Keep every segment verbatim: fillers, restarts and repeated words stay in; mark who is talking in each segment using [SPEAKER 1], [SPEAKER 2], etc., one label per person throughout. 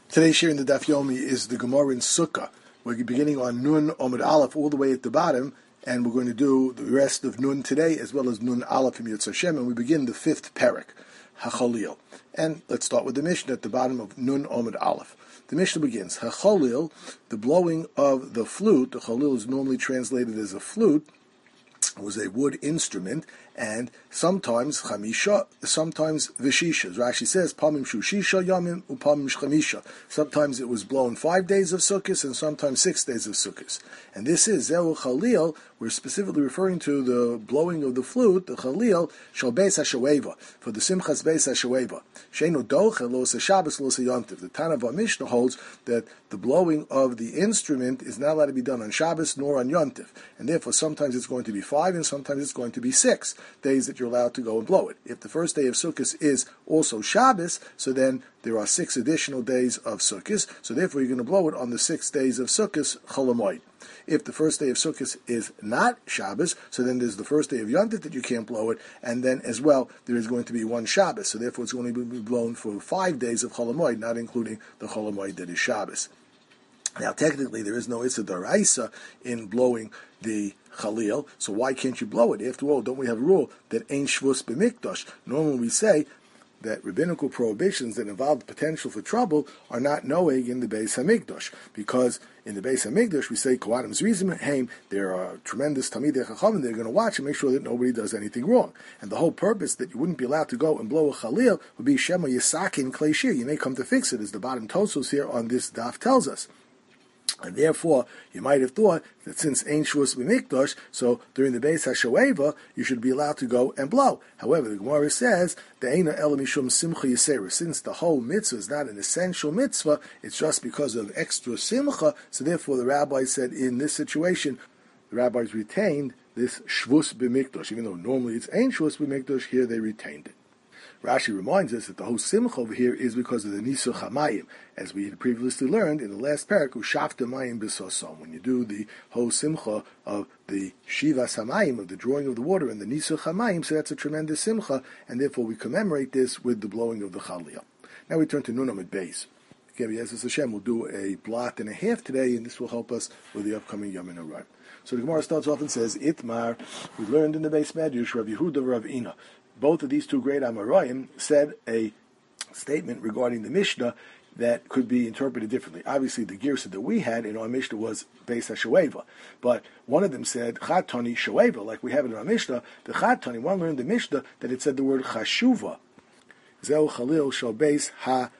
[SPEAKER 1] Today's share in the Daf Yomi is the Gemara in Sukkah. We're beginning on Nun Omid Aleph all the way at the bottom, and we're going to do the rest of Nun today as well as Nun Aleph in Yetz Hashem, and we begin the fifth parak, HaCholil. And let's start with the Mishnah at the bottom of Nun Omid Aleph. The Mishnah begins, HaCholil, the blowing of the flute. The Cholil is normally translated as a flute, was a wood instrument, and sometimes chamisha, sometimes vishisha. Rashi says, pamim shushisha yamim upamim shchamisha. Sometimes it was blown five days of Sukkot, and sometimes six days of Sukkot. And this is Zehu Chalil. We're specifically referring to the blowing of the flute, the Chalil, shal beis hashaweva, for the Simchas beis hashaweva. Sheinu doche lo se Shabbos lo se yontiv. The Tana of our Mishnah holds that the blowing of the instrument is not allowed to be done on Shabbos nor on yontiv, and therefore sometimes it's going to be five and sometimes it's going to be six days that you're allowed to go and blow it. If the first day of Sukkot is also Shabbos, so then there are six additional days of Sukkot, so therefore you're going to blow it on the six days of Sukkot, Chol Hamoed. If the first day of Sukkot is not Shabbos, so then there's the first day of Yontif that you can't blow it, and then as well there is going to be one Shabbos, so therefore it's going to be blown for five days of Chol Hamoed, not including the Chol Hamoed that is Shabbos. Now, technically, there is no Issa D'Oraisa in blowing the Chalil, so why can't you blow it? After all, don't we have a rule that ain't Shvus B'Mikdash? Normally we say that rabbinical prohibitions that involve the potential for trouble are not noeg in the Beis HaMikdash, because in the Beis HaMikdash we say, Kohanim Zrizim Haim, there are tremendous Talmidei Chachamim, they're going to watch and make sure that nobody does anything wrong. And the whole purpose that you wouldn't be allowed to go and blow a Chalil would be Shema Yisakin Klei Shir. You may come to fix it, as the bottom Tosos here on this daf tells us. And therefore, you might have thought that since Ein Shvus B'Mikdash, so during the Beis HaShoeva, you should be allowed to go and blow. However, the Gemara says, De'ena Ela Mishum Simcha Yisera. Since the whole mitzvah is not an essential mitzvah, it's just because of extra simcha, so therefore the rabbi said in this situation, the rabbis retained this Shvus B'Mikdash. Even though normally it's Ein Shvus B'Mikdash, here they retained it. Rashi reminds us that the whole simcha over here is because of the Nisuch HaMayim, as we had previously learned in the last parak, Ushafta Mayim B'Sosom. When you do the whole simcha of the Shivas HaMayim, of the drawing of the water, and the Nisuch HaMayim, so that's a tremendous simcha, and therefore we commemorate this with the blowing of the Chalil. Now we turn to Nun Amid Beis. Again, Yezes Hashem will do a blot and a half today, and this will help us with the upcoming Yom Arayim. So the Gemara starts off and says, Itmar, we learned in the Beis Medrash, Rav Yehuda, Rav Ina. Both of these two great Amoraim said a statement regarding the Mishnah that could be interpreted differently. Obviously, the girsa that we had in our Mishnah was Beis HaShoeva, but one of them said Chatani Shoeva, like we have it in our Mishnah. The Chatani, one learned the Mishnah that it said the word Chashuva. Zeu Chalil Shal Beis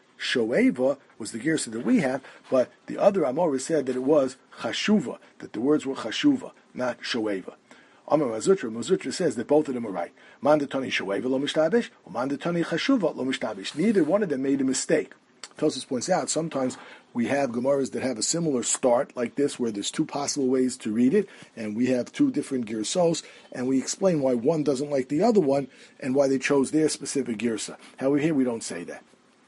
[SPEAKER 1] HaShoeva was the girsa that we have, but the other Amorah said that it was Chashuva, that the words were Chashuva, not Shoeva. Amar Mazutra, Mazutra says that both of them are right. Mandatani Shoeva lo mishtabish, or Mandatani Chashuva lo mishtabish. Neither one of them made a mistake. Tosus points out sometimes we have Gemaras that have a similar start like this, where there's two possible ways to read it, and we have two different girsos, and we explain why one doesn't like the other one, and why they chose their specific girsa. However, here we don't say that.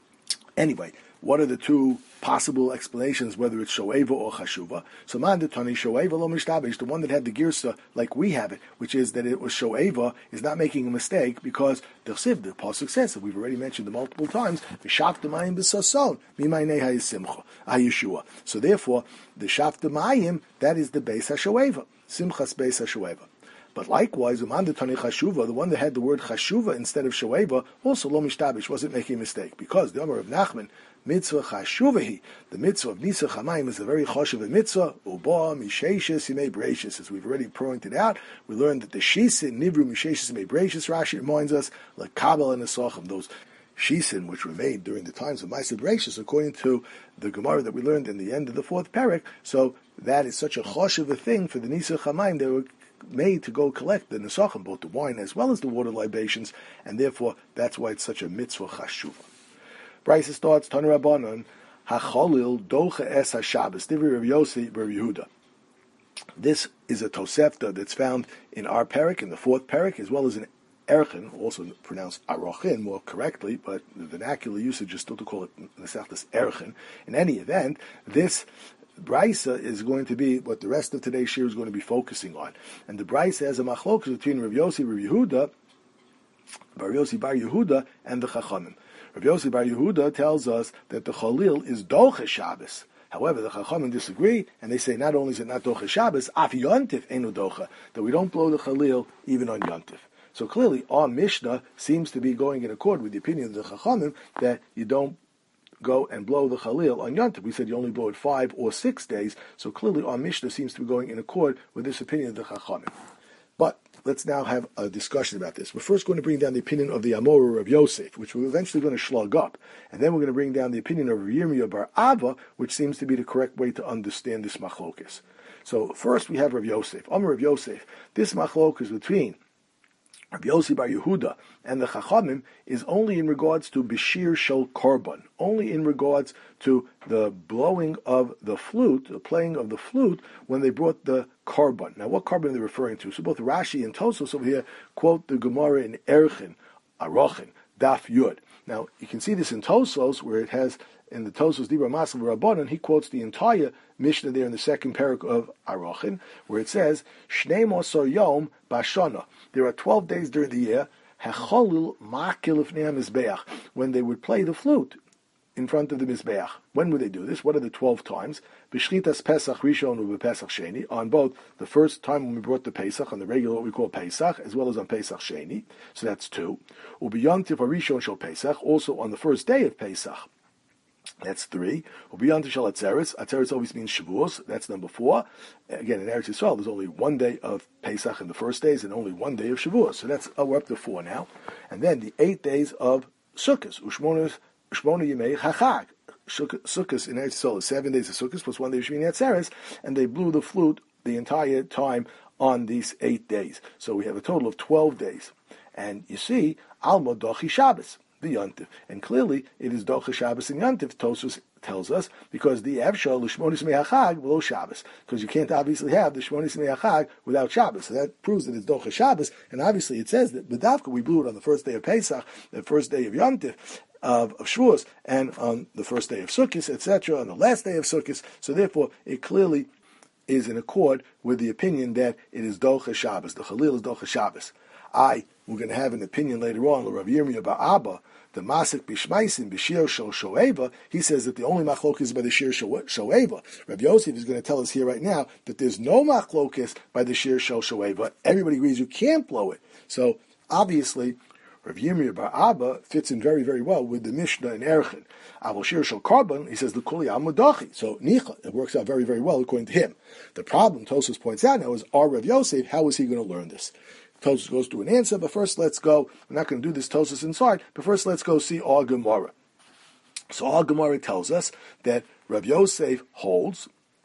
[SPEAKER 1] Anyway, what are the two possible explanations, whether it's Shoeva or Chashuva? So Mandatani Shoeva lo mishtabish, the one that had the girsa like we have it, which is that it was Shoeva, is not making a mistake, because the Chsiv, the Pasuk says, that we've already mentioned it multiple times, V'shafta mayim b'sason, mimaynei hayisimcha, hayishua. So therefore, the Shafta mayim, that is the Beis HaShoeva, Simchas Beis HaShoeva. But likewise, Umandatani Chashuva, the one that had the word Chashuva instead of Shoeva, also lo mishtabish, wasn't making a mistake, because the Amar of Nachman, mitzvah chashuvahi, the mitzvah of Nisuch HaMayim is a very chashuv mitzvah, uba misheshes yimei breishis. As we've already pointed out, we learned that the shisin, nivru misheshes yimei breishis, Rashi reminds us, like Kabbalah and Nesachim, those shisin which were made during the times of Ma'aseh Breishis, according to the Gemara that we learned in the end of the fourth parak. So that is such a chashuv a thing for the Nisuch HaMayim. They were made to go collect the Nesachim, both the wine as well as the water libations, and therefore that's why it's such a mitzvah chashuva. Brisa starts, Tanu Rabbanon, HaCholil docha es HaShabbos, Divri Rav Yossi, Rav Yehuda. This is a Tosefta that's found in our parak, in the fourth parak, as well as in Erchin, also pronounced Arochin more correctly, but the vernacular usage is still to call it Nesachtas Erchin. In any event, this Brisa is going to be what the rest of today's shir is going to be focusing on. And the Brisa has a machlokas between Rav Yossi, Rav Yehuda, Bar Yossi, Bar Yehuda, and the Chachamim. Rabbi Yossi Bar Yehuda tells us that the Chalil is Doche Shabbos. However, the Chachamim disagree, and they say not only is it not Doche Shabbos, Af Yontif Enu Doche, that we don't blow the Chalil even on Yontif. So clearly, our Mishnah seems to be going in accord with the opinion of the Chachamim that you don't go and blow the Chalil on Yontif. We said you only blow it five or six days, so clearly our Mishnah seems to be going in accord with this opinion of the Chachamim. But let's now have a discussion about this. We're first going to bring down the opinion of the Amora of Yosef, which we're eventually going to slug up. And then we're going to bring down the opinion of Yirmiyah bar Abba, which seems to be the correct way to understand this machlokes. So first we have Rav Yosef. Amor Rav Yosef. This machlokes between Rabbi Yossi Bar Yehuda and the Chachamim is only in regards to Bishir Shel Korban, only in regards to the blowing of the flute, the playing of the flute, when they brought the Korban. Now, what Korban are they referring to? So both Rashi and Tosos over here quote the Gemara in Erchin, Arochin, Daf Yud. Now, you can see this in Tosos, where it has, in the Tosos Dibra Masav Rabbanon, he quotes the entire Mishnah there in the second parak of Arochin, where it says, Shnei Mosor Yom Bashana. There are twelve days during the year, Hecholil Makil Ifnei HaMizbeach, when they would play the flute in front of the Mizbeach. When would they do this? What are the twelve times? B'shchitas Pesach Rishon u'B'Pesach Sheni, on both the first time when we brought the Pesach, on the regular what we call Pesach, as well as on Pesach Sheni, so that's two. U'B'Yontif Rishon Shel Pesach, also on the first day of Pesach. That's three. Ubiyant Shal Atzeres. Atzeres always means Shavuos. That's number four. Again, in Eretz Yisrael, there's only one day of Pesach in the first days and only one day of Shavuos. So that's uh, we're up to four now. And then the eight days of Sukkot. Ushmona Yemei Chachag. Sukkot in Eretz Yisrael is seven days of Sukkot plus one day of Shmini Atzeres, and they blew the flute the entire time on these eight days. So we have a total of twelve days. And you see, Alma Dochi Shabbos. The Yontif. And clearly, it is Docha Shabbos and Yontif, Tosus tells us, because the Evshal, L'Shmonis Me'achag, below Shabbos. Because you can't obviously have the Shmonis Me'achag without Shabbos. So that proves that it's Docha Shabbos, and obviously it says that B'davka, we blew it on the first day of Pesach, the first day of Yontif, of, of Shavuos, and on the first day of Sukkot, et cetera, on the last day of Sukkot. So therefore, it clearly is in accord with the opinion that it is Docha Shabbos. The Chalil is Docha Shabbos. I, we're going to have an opinion later on, Rav Yirmiyah bar Abba, the Masik Bishmaisim, Bishir Shel Shoeva, he says that the only machlokes is by the Shir Shoeva. Rav Yosef is going to tell us here right now that there's no machlokes by the Shir Shel Shoeva. Everybody agrees you can't blow it. So, obviously, Rav Yirmiyah bar Abba fits in very, very well with the Mishnah in Erchin. Avol Shir Shel Korban, he says, the Kuli Amadachi. So, Nicha, it works out very, very well according to him. The problem, Tosos points out now, is our Rav Yosef, how is he going to learn this? Tosus goes to an answer, but first let's go, we're not going to do this Tosus inside, but first let's go see our Gemara. So our Gemara tells us that Rav Yosef holds,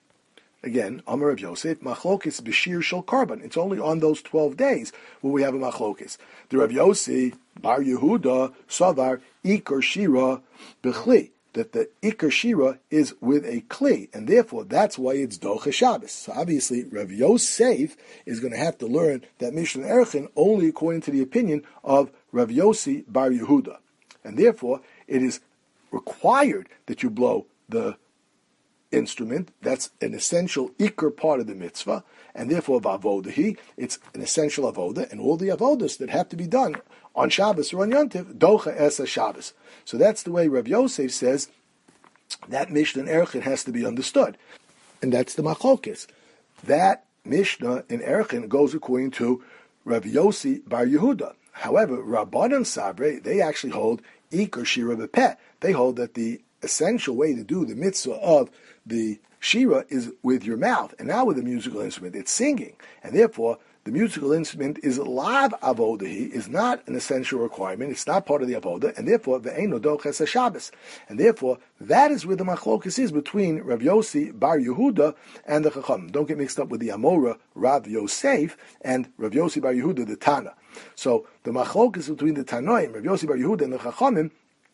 [SPEAKER 1] again, Amar Rav Yosef, Machlokes B'Shir Shel Korban. It's only on those twelve days where we have a Machlokes. The Rav Yosef, Bar Yehuda, Savar, Iker Shira, B'Chli, that the Iker Shira is with a Kli, and therefore that's why it's Docha Shabbos. So obviously Rav Yosef is going to have to learn that Mishnah Erchin only according to the opinion of Rav Yossi Bar Yehuda. And therefore it is required that you blow the instrument. That's an essential Iker part of the mitzvah, and therefore Vavodahi, it's an essential avoda, and all the avodas that have to be done on Shabbos or on Yontif, Docha Esa Shabbos. So that's the way Rav Yosef says that Mishnah in Erchin has to be understood. And that's the Machlokes. That Mishnah in Erchin goes according to Rav Yossi Bar Yehuda. However, Rabbanan Sabre, they actually hold Iker Shira B'Peh. They hold that the essential way to do the mitzvah of the Shira is with your mouth, and not with a musical instrument. It's singing. And therefore, the musical instrument is lav avodahi, is not an essential requirement. It's not part of the avodah, and therefore ve'eino doches Shabbos. And therefore, that is where the machlokus is between Rav Yossi Bar Yehuda and the Chacham. Don't get mixed up with the Amora Rav Yosef and Rav Yossi Bar Yehuda, the Tana. So the machlokus between the Tanoim, Rav Yossi Bar Yehuda, and the Chachamim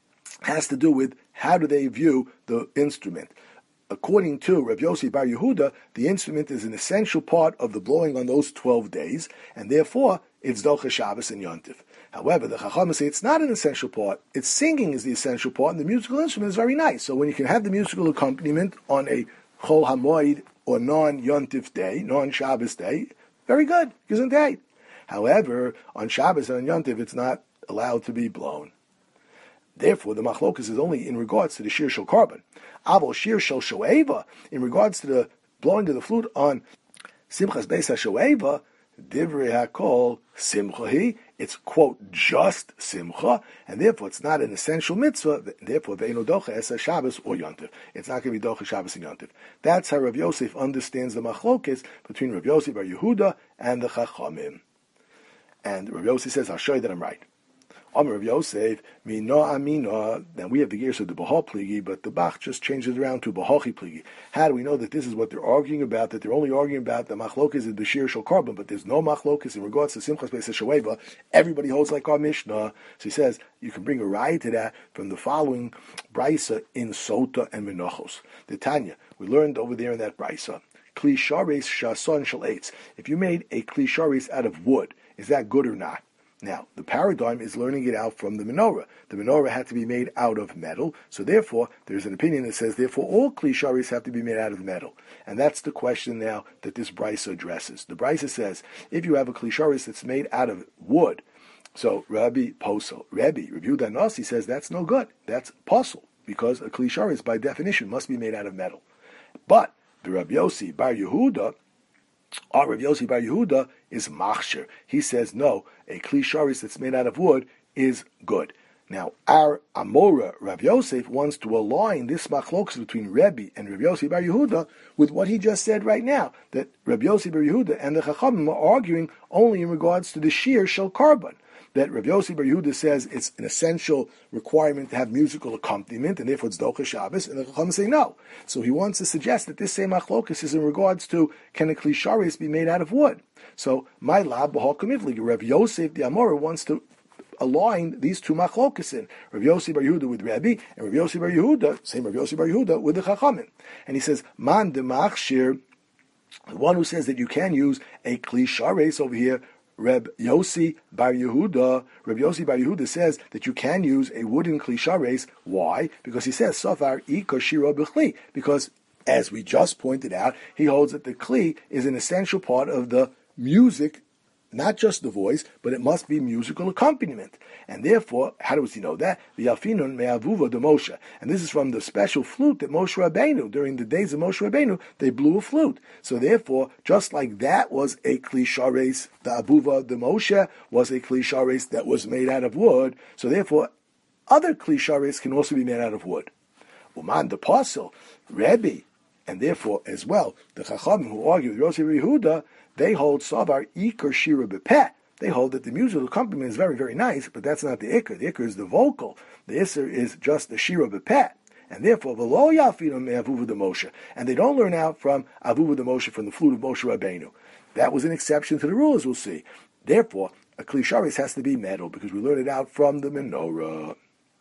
[SPEAKER 1] has to do with how do they view the instrument. According to Rav Yossi Bar Yehuda, the instrument is an essential part of the blowing on those twelve days, and therefore it's Docha Shabbos and Yontif. However, the Chachamim say it's not an essential part. It's singing is the essential part, and the musical instrument is very nice. So when you can have the musical accompaniment on a Chol HaMoed or non-Yontif day, non-Shabbos day, very good, gesundheit. However, on Shabbos and on Yontif, it's not allowed to be blown. Therefore, the machlokas is only in regards to the shir shel carbon. Avo shir shel shoeva, in regards to the blowing of the flute on Simchas Beis HaShoeva, Divrei HaKol Simchahi, it's, quote, just Simcha, and therefore it's not an essential mitzvah, therefore Ve'eno Docha Esa Shabbos or Yontif. It's not going to be Docha Shabbos and Yontif. That's how Rav Yosef understands the machlokes between Rav Yosef Bar Yehuda and the Chachamim. And Rav Yosef says, I'll show you that I'm right. Amar Rav Yosef, Mino Amino, then we have the gears of the Bahal Pligi, but the Bach just changes it around to Bahachi Pligi. How do we know that this is what they're arguing about, that they're only arguing about the Machlokas is the Shir Shal Carbon, but there's no Machlokas in regards to Simchas Beis HaShoeva? Everybody holds like our Mishnah. So he says, you can bring a riot to that from the following Brisa in Sota and Menachos. The Tanya, we learned over there in that Brisa, Kli Shares Shason Shal Eitz. If you made a Kli Shares out of wood, is that good or not? Now, the paradigm is learning it out from the menorah. The menorah had to be made out of metal, so therefore, there's an opinion that says, therefore, all kli sharis have to be made out of metal. And that's the question now that this brisa addresses. The brisa says, if you have a kli sharis that's made out of wood, so Rabbi Posel, Rabbi, Rabbi Yehuda Nasi says that's no good. That's posel, because a kli sharis, by definition, must be made out of metal. But the Rabbi Yossi Bar Yehuda, our Rav Yossi Bar Yehuda is machshir. He says, no, a kli sharis that's made out of wood is good. Now, our Amora, Rav Yosef, wants to align this machlokas between Rebbe and Rav Yossi Bar Yehuda with what he just said right now, that Rav Yossi Bar Yehuda and the Chachamim are arguing only in regards to the shir shel carbon. That Rav Yossi Bar Yehuda says it's an essential requirement to have musical accompaniment, and therefore it's Docha Shabbos, and the Chacham say no. So he wants to suggest that this same machlokas is in regards to, can a kli sharis be made out of wood? So, my lab, B'hal Kamivli, Rav Yosef the Amora wants to align these two machlokas in, Rav Yossi Bar Yehuda with Rabbi, and Rav Yossi Bar Yehuda, same Rav Yossi Bar Yehuda, with the Chachamim. And he says, Man de machshir, the one who says that you can use a kli sharis over here, Reb Yossi Bar Yehuda, Reb Yossi Bar Yehuda says that you can use a wooden kli shares. Why? Because he says Safar Ika Shira B'Kli. Because, as we just pointed out, he holds that the kli is an essential part of the music, not just the voice, but it must be musical accompaniment. And therefore, how does he know that? The Yafinun Me'avuva de Moshe. And this is from the special flute that Moshe Rabbeinu, during the days of Moshe Rabbeinu, they blew a flute. So therefore, just like that was a kli shares, the Avuva de Moshe was a kli shares that was made out of wood. So therefore, other kli shares can also be made out of wood. Uman the Apostle, Rebbe, and therefore as well, the Chachamim who argue with Yosef Yehuda, they hold Savar Iker Shira Bepeh. They hold that the musical accompaniment is very, very nice, but that's not the Iker. The Iker is the vocal. The Isser is just the Shira Bepeh. And therefore, V'lo Yafinu Me'avuva de Moshe. And they don't learn out from Avuva de Moshe, from the flute of Moshe Rabbeinu. That was an exception to the rule, as we'll see. Therefore, a kli sharis has to be metal, because we learn it out from the menorah.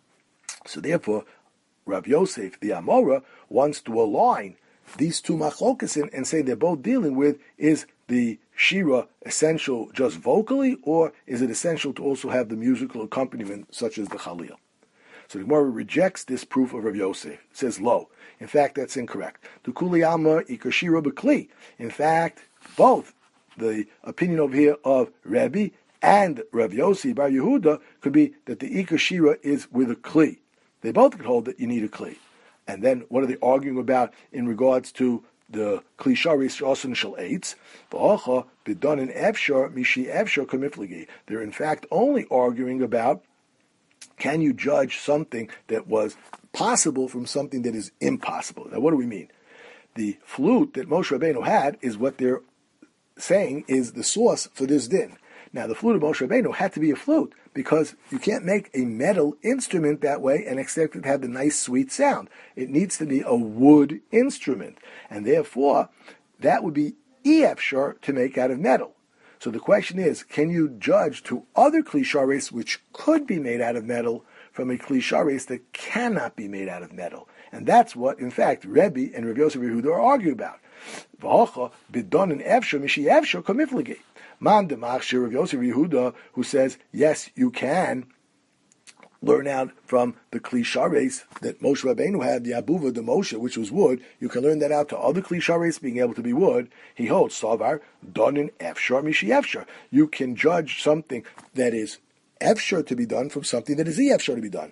[SPEAKER 1] So therefore, Rav Yosef, the Amora, wants to align these two machlokas in and say they're both dealing with, is the shira essential just vocally, or is it essential to also have the musical accompaniment such as the chalil? So the Gemara rejects this proof of Rav Yosef. It says lo. In fact, that's incorrect. The kuli amar ikar shira b'kli. In fact, both the opinion over here of Rabbi and Rav Yossi Bar Yehuda could be that the ikar shira is with a kli. They both could hold that you need a kli. And then what are they arguing about in regards to the kli sharis shason shel eitz? V'acha b'danin efshar mishi efshar kamifligi. They're in fact only arguing about, can you judge something that was possible from something that is impossible? Now, what do we mean? The flute that Moshe Rabbeinu had is what they're saying is the source for this din. Now, the flute of Moshe Rabbeinu had to be a flute, because you can't make a metal instrument that way and expect it to have the nice, sweet sound. It needs to be a wood instrument. And therefore, that would be efshar to make out of metal. So the question is, can you judge to other kli sharis which could be made out of metal from a kli sharis that cannot be made out of metal? And that's what, in fact, Rebbe and Rav Yosef Yehuda are arguing about. V'hacha b'danin efshar mishi efshar kamifligi. Man de machshir Rav Yosef Yehuda, who says, yes, you can learn out from the kli shares that Moshe Rabbeinu had, the abuva de Moshe, which was wood. You can learn that out to other kli shares being able to be wood. He holds savar danin efshar mishi efshar. You can judge something that is efshar to be done from something that is efshar to be done.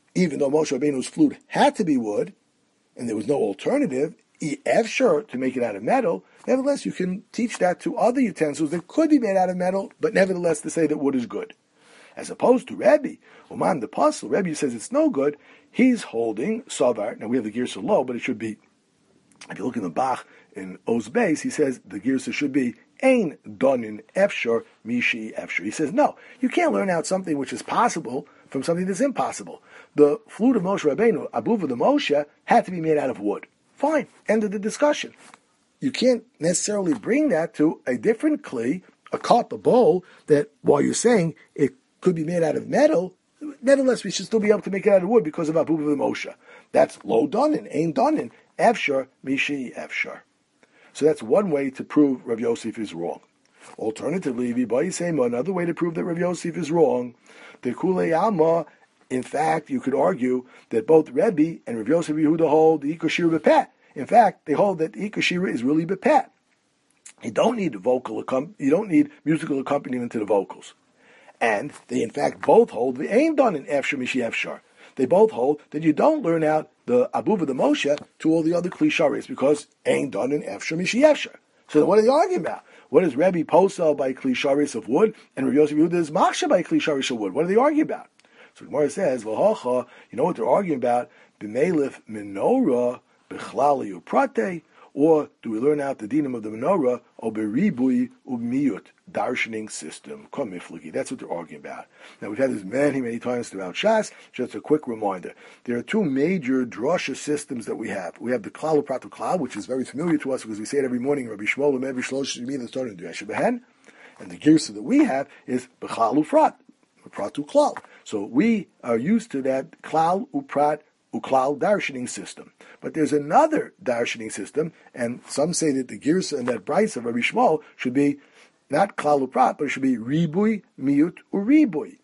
[SPEAKER 1] even though Moshe Rabbeinu's flute had to be wood, and there was no alternative, efshar, to make it out of metal, nevertheless you can teach that to other utensils that could be made out of metal, but nevertheless to say that wood is good. As opposed to Rebbe, Uman the Apostle, Rebbe says it's no good, he's holding Savar. Now we have the Girsa low, but it should be, if you look in the Bach in Oz Beis, he says the Girsa should be Ein Donin Efshar Mishi Efshar. He says, no, you can't learn out something which is possible from something that's impossible. The flute of Moshe Rabbeinu, Abuva the Moshe, had to be made out of wood. Fine, end of the discussion. You can't necessarily bring that to a different kli, a cup, a bowl, that while you're saying it could be made out of metal, nevertheless we should still be able to make it out of wood because of Abuva the Moshe. That's lo donin, ain donin, efshar, mishi efshar. So that's one way to prove Rav Yosef is wrong. Alternatively, another way to prove that Rav Yosef is wrong, the Kulei Alma, in fact, you could argue that both Rebbe and Rav Yosef Yehuda hold the Ikoshira Bepeh. In fact, they hold that the Ikoshira is really Bepeh. You don't need vocal you don't need musical accompaniment to the vocals. And they in fact both hold the Ein Don in Efshar Mishi Efshar. They both hold that you don't learn out the Abuva the Moshe to all the other Klisharis because Ein Don in Efshar Mishi Efshar. So what are they arguing about? What is Rebbe Posel by Klisharis of wood and Rav Yosef Yehuda is Machsha by Klisharis of wood? What are they arguing about? So the Gemara says, V'hocha, you know what they're arguing about? B'meilif menorah b'chlali uprate, or do we learn out the dinim of the menorah, or beribui umiyut, darshaning system, komiflugi. That's what they're arguing about. Now we've had this many, many times throughout Shas. Just a quick reminder. There are two major drasha systems that we have. We have the klal upratu klal, which is very familiar to us because we say it every morning, Rabbi Shmuel every shlosh yimim that's starting to do Yeshiva Behen. And the girsa that we have is b'chlal ufrat, upratu klal. So we are used to that klal uprat uklal darshaning system. But there's another darshaning system, and some say that the girsa and that brisa of Rabbi Shmuel should be not klal uprat, but it should be ribui, miut, uribui.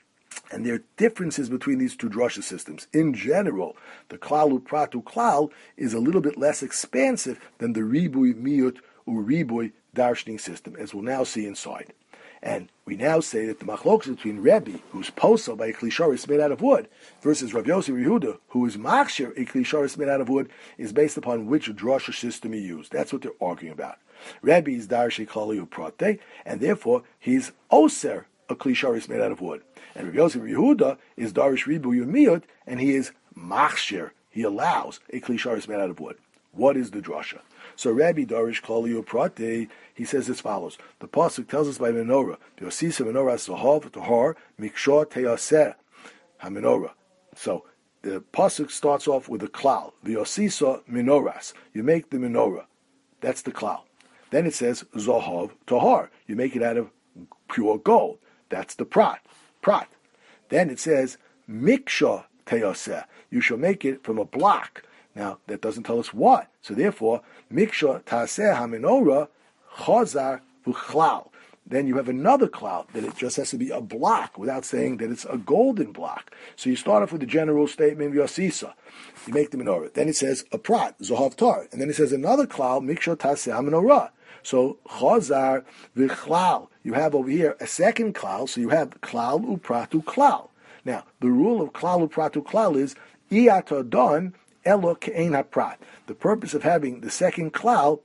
[SPEAKER 1] And there are differences between these two drasha systems. In general, the klal uprat uklal is a little bit less expansive than the ribui, miut, uribui darshaning system, as we'll now see inside. And we now say that the machlokas between Rebbe, who's posel by a klisharis made out of wood, versus Rav Yosef Yehuda, who is machshir a klisharis made out of wood, is based upon which drasha system he used. That's what they're arguing about. Rebbe is darshi klali uprate, and therefore he's oser a klisharis made out of wood. And Rav Yosef Yehuda is darish ribu yumiyut, and he is machshir. He allows a klisharis made out of wood. What is the drasha? So Rabbi Darish Klali Uprate, he says as follows. The pasuk tells us by menorah, Yosisa menorah sahav tahar mikshor teyaser hamenorah. So the pasuk starts off with a klal. Yosisa menorahs. You make the menorah. That's the klal. Then it says zahav tahar. You make it out of pure gold. That's the prat. Prat. Then it says mikshor teyaser. You shall make it from a block. Now, that doesn't tell us what. So therefore, Miksha Taseh HaMenorah Chazar V'chlal. Then you have another cloud that it just has to be a block without saying that it's a golden block. So you start off with the general statement, Yosisa. You make the menorah. Then it says a prat, Zohav Tar. And then it says another cloud, Miksha Taseh HaMenorah. So Chazar V'chlal. You have over here a second cloud, so you have Klal Upratu Klal. Now, the rule of Klal Upratu Klal is Iyata Don Elo ke'ein haprat. The purpose of having the second klal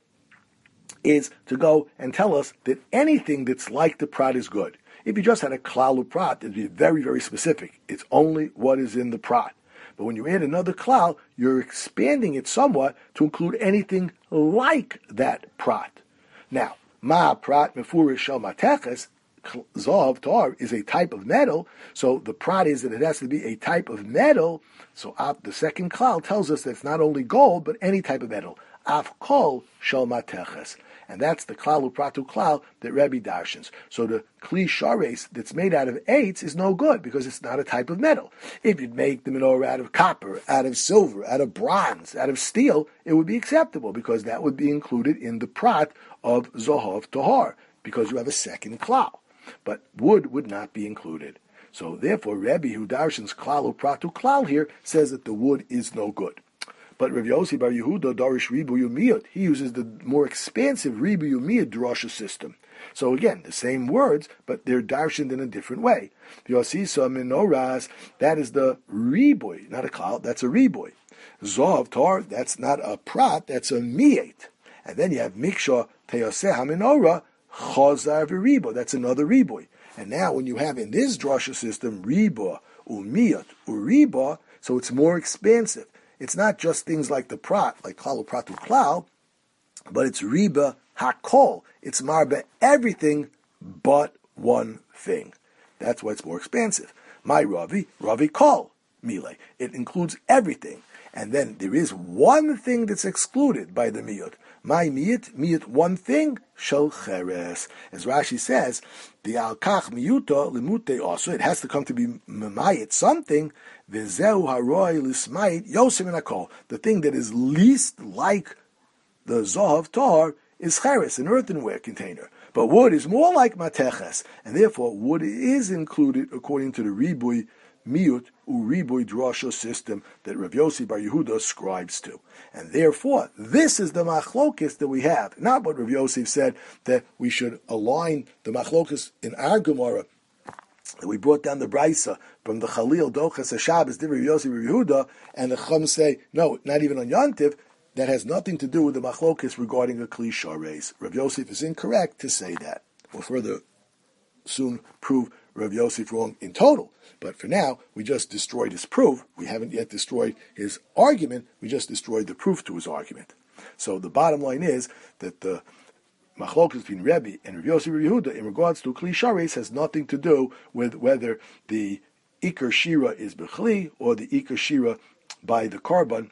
[SPEAKER 1] is to go and tell us that anything that's like the prat is good. If you just had a klal uprat, it'd be very, very specific. It's only what is in the prat. But when you add another klal, you're expanding it somewhat to include anything like that prat. Now, ma prat mefurish shel mateches, Zahav tar is a type of metal, so the prat is that it has to be a type of metal. So af, the second klal tells us that it's not only gold, but any type of metal. Af kol shel mateches. And that's the klal upratu klal that Rebbe darshans. So the kli shares that's made out of eights is no good because it's not a type of metal. If you'd make the menorah out of copper, out of silver, out of bronze, out of steel, it would be acceptable because that would be included in the prat of Zohav Tahar because you have a second klal. But wood would not be included. So therefore, Rebbe, who darshans klal upratu klal here, says that the wood is no good. But Rav Yossi Bar Yehuda Darish Ribu Yumiyot, he uses the more expansive Ribu Yumiyot drasha system. So again, the same words, but they're darshaned in a different way. Yosisa Minoras, that is the Riboy, not a cloud, that's a Riboy. Zov Tar, that's not a prat, that's a Miyet. And then you have Miksha Teoseh HaMenorah, Chazar V'Ribo, that's another Riboy. And now when you have in this drasha system, Riba, Umiyot, Uriba, so it's more expansive. It's not just things like the prat, like klal pratu klal, but it's riba hakol. It's marba everything but one thing. That's why it's more expansive. My Ravi, Ravi kol mile. It includes everything. And then there is one thing that's excluded by the miyut. My miyut, miyut one thing, shel cheres. As Rashi says, the al-kach miyuta limute also, it has to come to be memayit something, v'zeu haroi lismayit yosim enakol. The thing that is least like the zohav tar is cheres, an earthenware container. But wood is more like mateches, and therefore wood is included according to the ribui miyut uriboy drasha system that Rav Yossi Bar Yehuda ascribes to. And therefore, this is the machlokis that we have. Not what Rav Yossi said, that we should align the machlokis in our Gemara, that we brought down the Braisa from the Chalil, Dochas, Shabbos, Rav Yossi Bar Yehuda, and the Chum say, no, not even on Yantiv. That has nothing to do with the machlokis regarding a Kli Shareis. Rav Yosef is incorrect to say that. We'll further soon prove Rav Yosef wrong in total. But for now, we just destroyed his proof. We haven't yet destroyed his argument. We just destroyed the proof to his argument. So the bottom line is that the machlokes between Rebbe and Rav Yosef Rav Yehuda in regards to Kli Shareis has nothing to do with whether the Iker Shira is Bechli or the Iker Shira by the Karban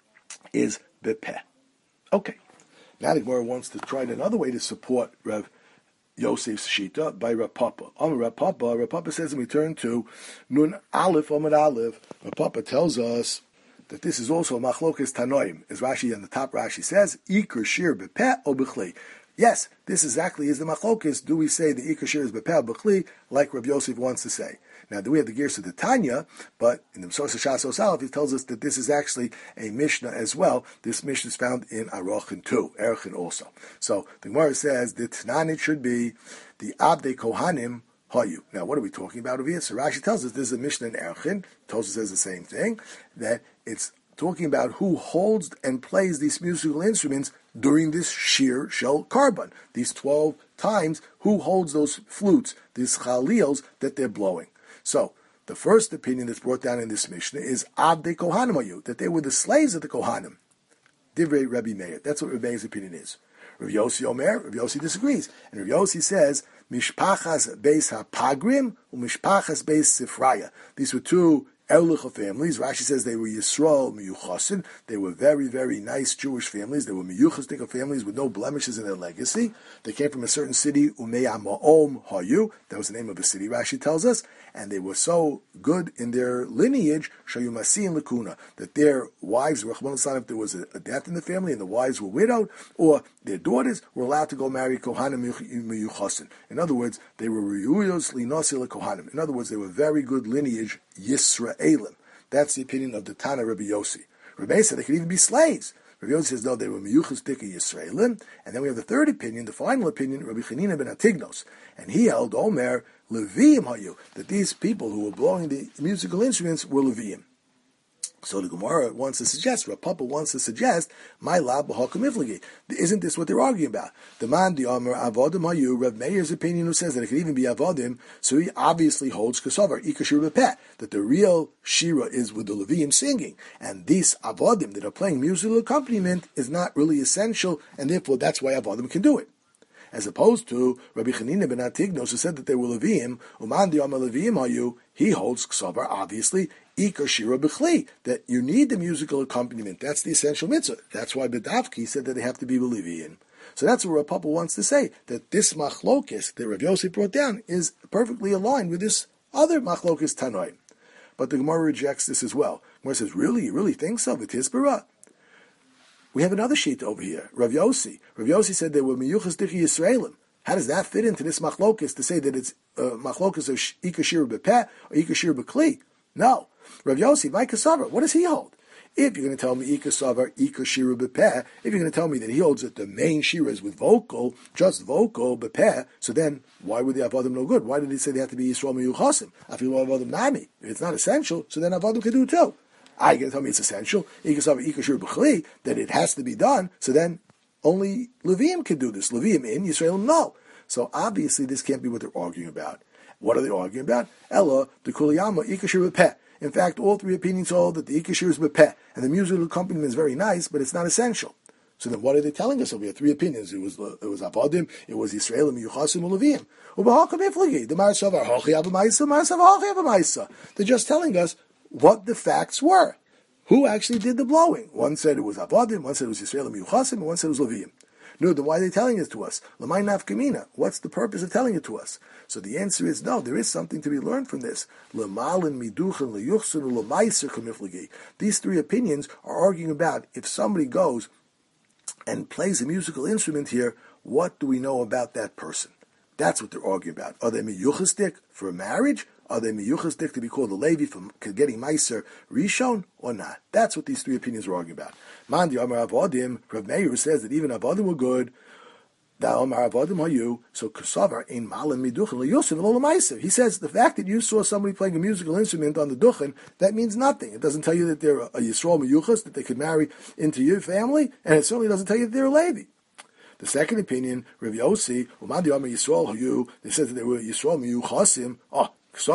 [SPEAKER 1] is Bepeh. Okay. Now the Gemara wants to try another way to support Rav Yosef's Shita by Rav Papa. On Rav Papa, Rav Papa says, and we turn to Nun Aleph Amud Aleph. Rav Papa tells us that this is also Machlokes Tanoim. As Rashi on the top, Rashi says, Iker Shir Bepeh or Bechli. Yes, this exactly is the Machlokes. Do we say the Iker Shir is Bepeh or Bechli, like Rav Yosef wants to say? Now, do we have the Gersa the Tanya, but in the Msosa Shas Osalef, he tells us that this is actually a Mishnah as well. This Mishnah is found in Arochin too, Erchin also. So, the Gemara says, the Tananit should be the Abdei Kohanim Hayu. Now, what are we talking about over here? So, Rashi tells us this is a Mishnah in Erchin. Tosa says the same thing, that it's talking about who holds and plays these musical instruments during this Shir Shel Karban. These twelve times, who holds those flutes, these chalils that they're blowing. So, the first opinion that's brought down in this Mishnah is Abdei Kohanim Hayu, that they were the slaves of the Kohanim. Divrei Rabbi Meir. That's what Rabbi Meir's opinion is. Rav Yossi Omer, Rav Yossi disagrees. And Rav Yossi says, Mishpachas Beis HaPagrim, and Mishpachas Beis Sifraya. These were two Erlicha families. Rashi says they were Yisrael Miyuchasin. They were very, very nice Jewish families. They were Miyuchastika families with no blemishes in their legacy. They came from a certain city, Umei Ma'om Hayu. That was the name of the city, Rashi tells us. And they were so good in their lineage, Shayumasi and Lakuna, that their wives, if there was a death in the family and the wives were widowed, or their daughters were allowed to go marry Kohanim Miyuchasin. In other words, they were Riyuyos Linosi Kohanim. In other words, they were very good lineage Yisraelim. That's the opinion of the Tana Rabbi Yossi. Rabbi said they could even be slaves. Rabbi Yossi says, no, they were Miyuchas Dika Yisraelim. And then we have the third opinion, the final opinion, Rabbi Chanina ben Atignos. And he held, Omer, Leviim Hayu, that these people who were blowing the musical instruments were Leviim. So the Gemara wants to suggest, Rav Papa wants to suggest, my lab b'hakum iflagi. Isn't this what they're arguing about? The man, the Amr, avodim hayu, Rav Meir's opinion, who says that it could even be avodim, so he obviously holds kasavar, ikashir b'peh, that the real shira is with the Leviim singing, and these avodim that are playing musical accompaniment is not really essential, and therefore that's why avodim can do it. As opposed to Rabbi Chanina ben Atignos, who said that they were Leviim, uman di Amar Leviim hayu, he holds ksavar, obviously, Iker Shira B'chli, that you need the musical accompaniment. That's the essential mitzvah. That's why Bedavki said that they have to be Leviim. So that's what Rav Papa wants to say, that this machlokis that Rav Yossi brought down is perfectly aligned with this other machlokis Tanoim. But the Gemara rejects this as well. The Gemara says, really? You really think so? V'tisbara? We have another sheet over here, Rav Yossi. Rav Yossi said they were Miyuchas Dichi Yisraelim. How does that fit into this machlokis to say that it's uh, machlokis of Iker Shira B'peh or Iker Shira B'kli? No. Rav Yossi, my Kasavra, what does he hold? If you're going to tell me Ika Savar, Ika Shira Bepeh, if you're going to tell me that he holds that the main Shira is with vocal, just vocal, Bepeh, so then why would the Avodim no good? Why did he say they have to be Yisrael Miyuchasim? I feel Avodim Nami. If it's not essential, so then Avodim can do it too. I can tell me it's essential, Ika Savar, Ika Shira Bechli, that it has to be done, so then only Levium can do this. Levium in, Yisrael no. So obviously this can't be what they're arguing about. What are they arguing about? Ella, the Kuliyama, Ika Shira Bepeh. In fact, all three opinions hold that the Ikashir is bepeh, and the musical accompaniment is very nice, but it's not essential. So then what are they telling us? So we have three opinions. It was it was Avodim, it was Yisrael, and Yuchasim, and Levim. They're just telling us what the facts were. Who actually did the blowing? One said it was Avodim, one said it was Yisrael, and Yuchasim, and one said it was Levim. No, then why are they telling it to us? L'may nafkamina. What's the purpose of telling it to us? So the answer is no, there is something to be learned from this. L'malin miduchen l'yuchsun l'mayser kamiflagi. These three opinions are arguing about if somebody goes and plays a musical instrument here, what do we know about that person? That's what they're arguing about. Are they miyuchastik for marriage? Are they miyuchastik to be called a Levi for getting Meiser Rishon or not? That's what these three opinions are arguing about. Mandi Amar Avodim, Rav Meir says that even Avodim were good. Da Amar Avodim hayu, so Kasavar in Malam Miduchen LeYosef Lo Meiser. He says the fact that you saw somebody playing a musical instrument on the Duchen, that means nothing. It doesn't tell you that they're a Yisrael Miyuchas, that they could marry into your family, and it certainly doesn't tell you that they're a Levi. The second opinion, Rav Yossi, Umandi Amar Yisrael hayu, they said that they were Yisrael Miyuchasim. Oh,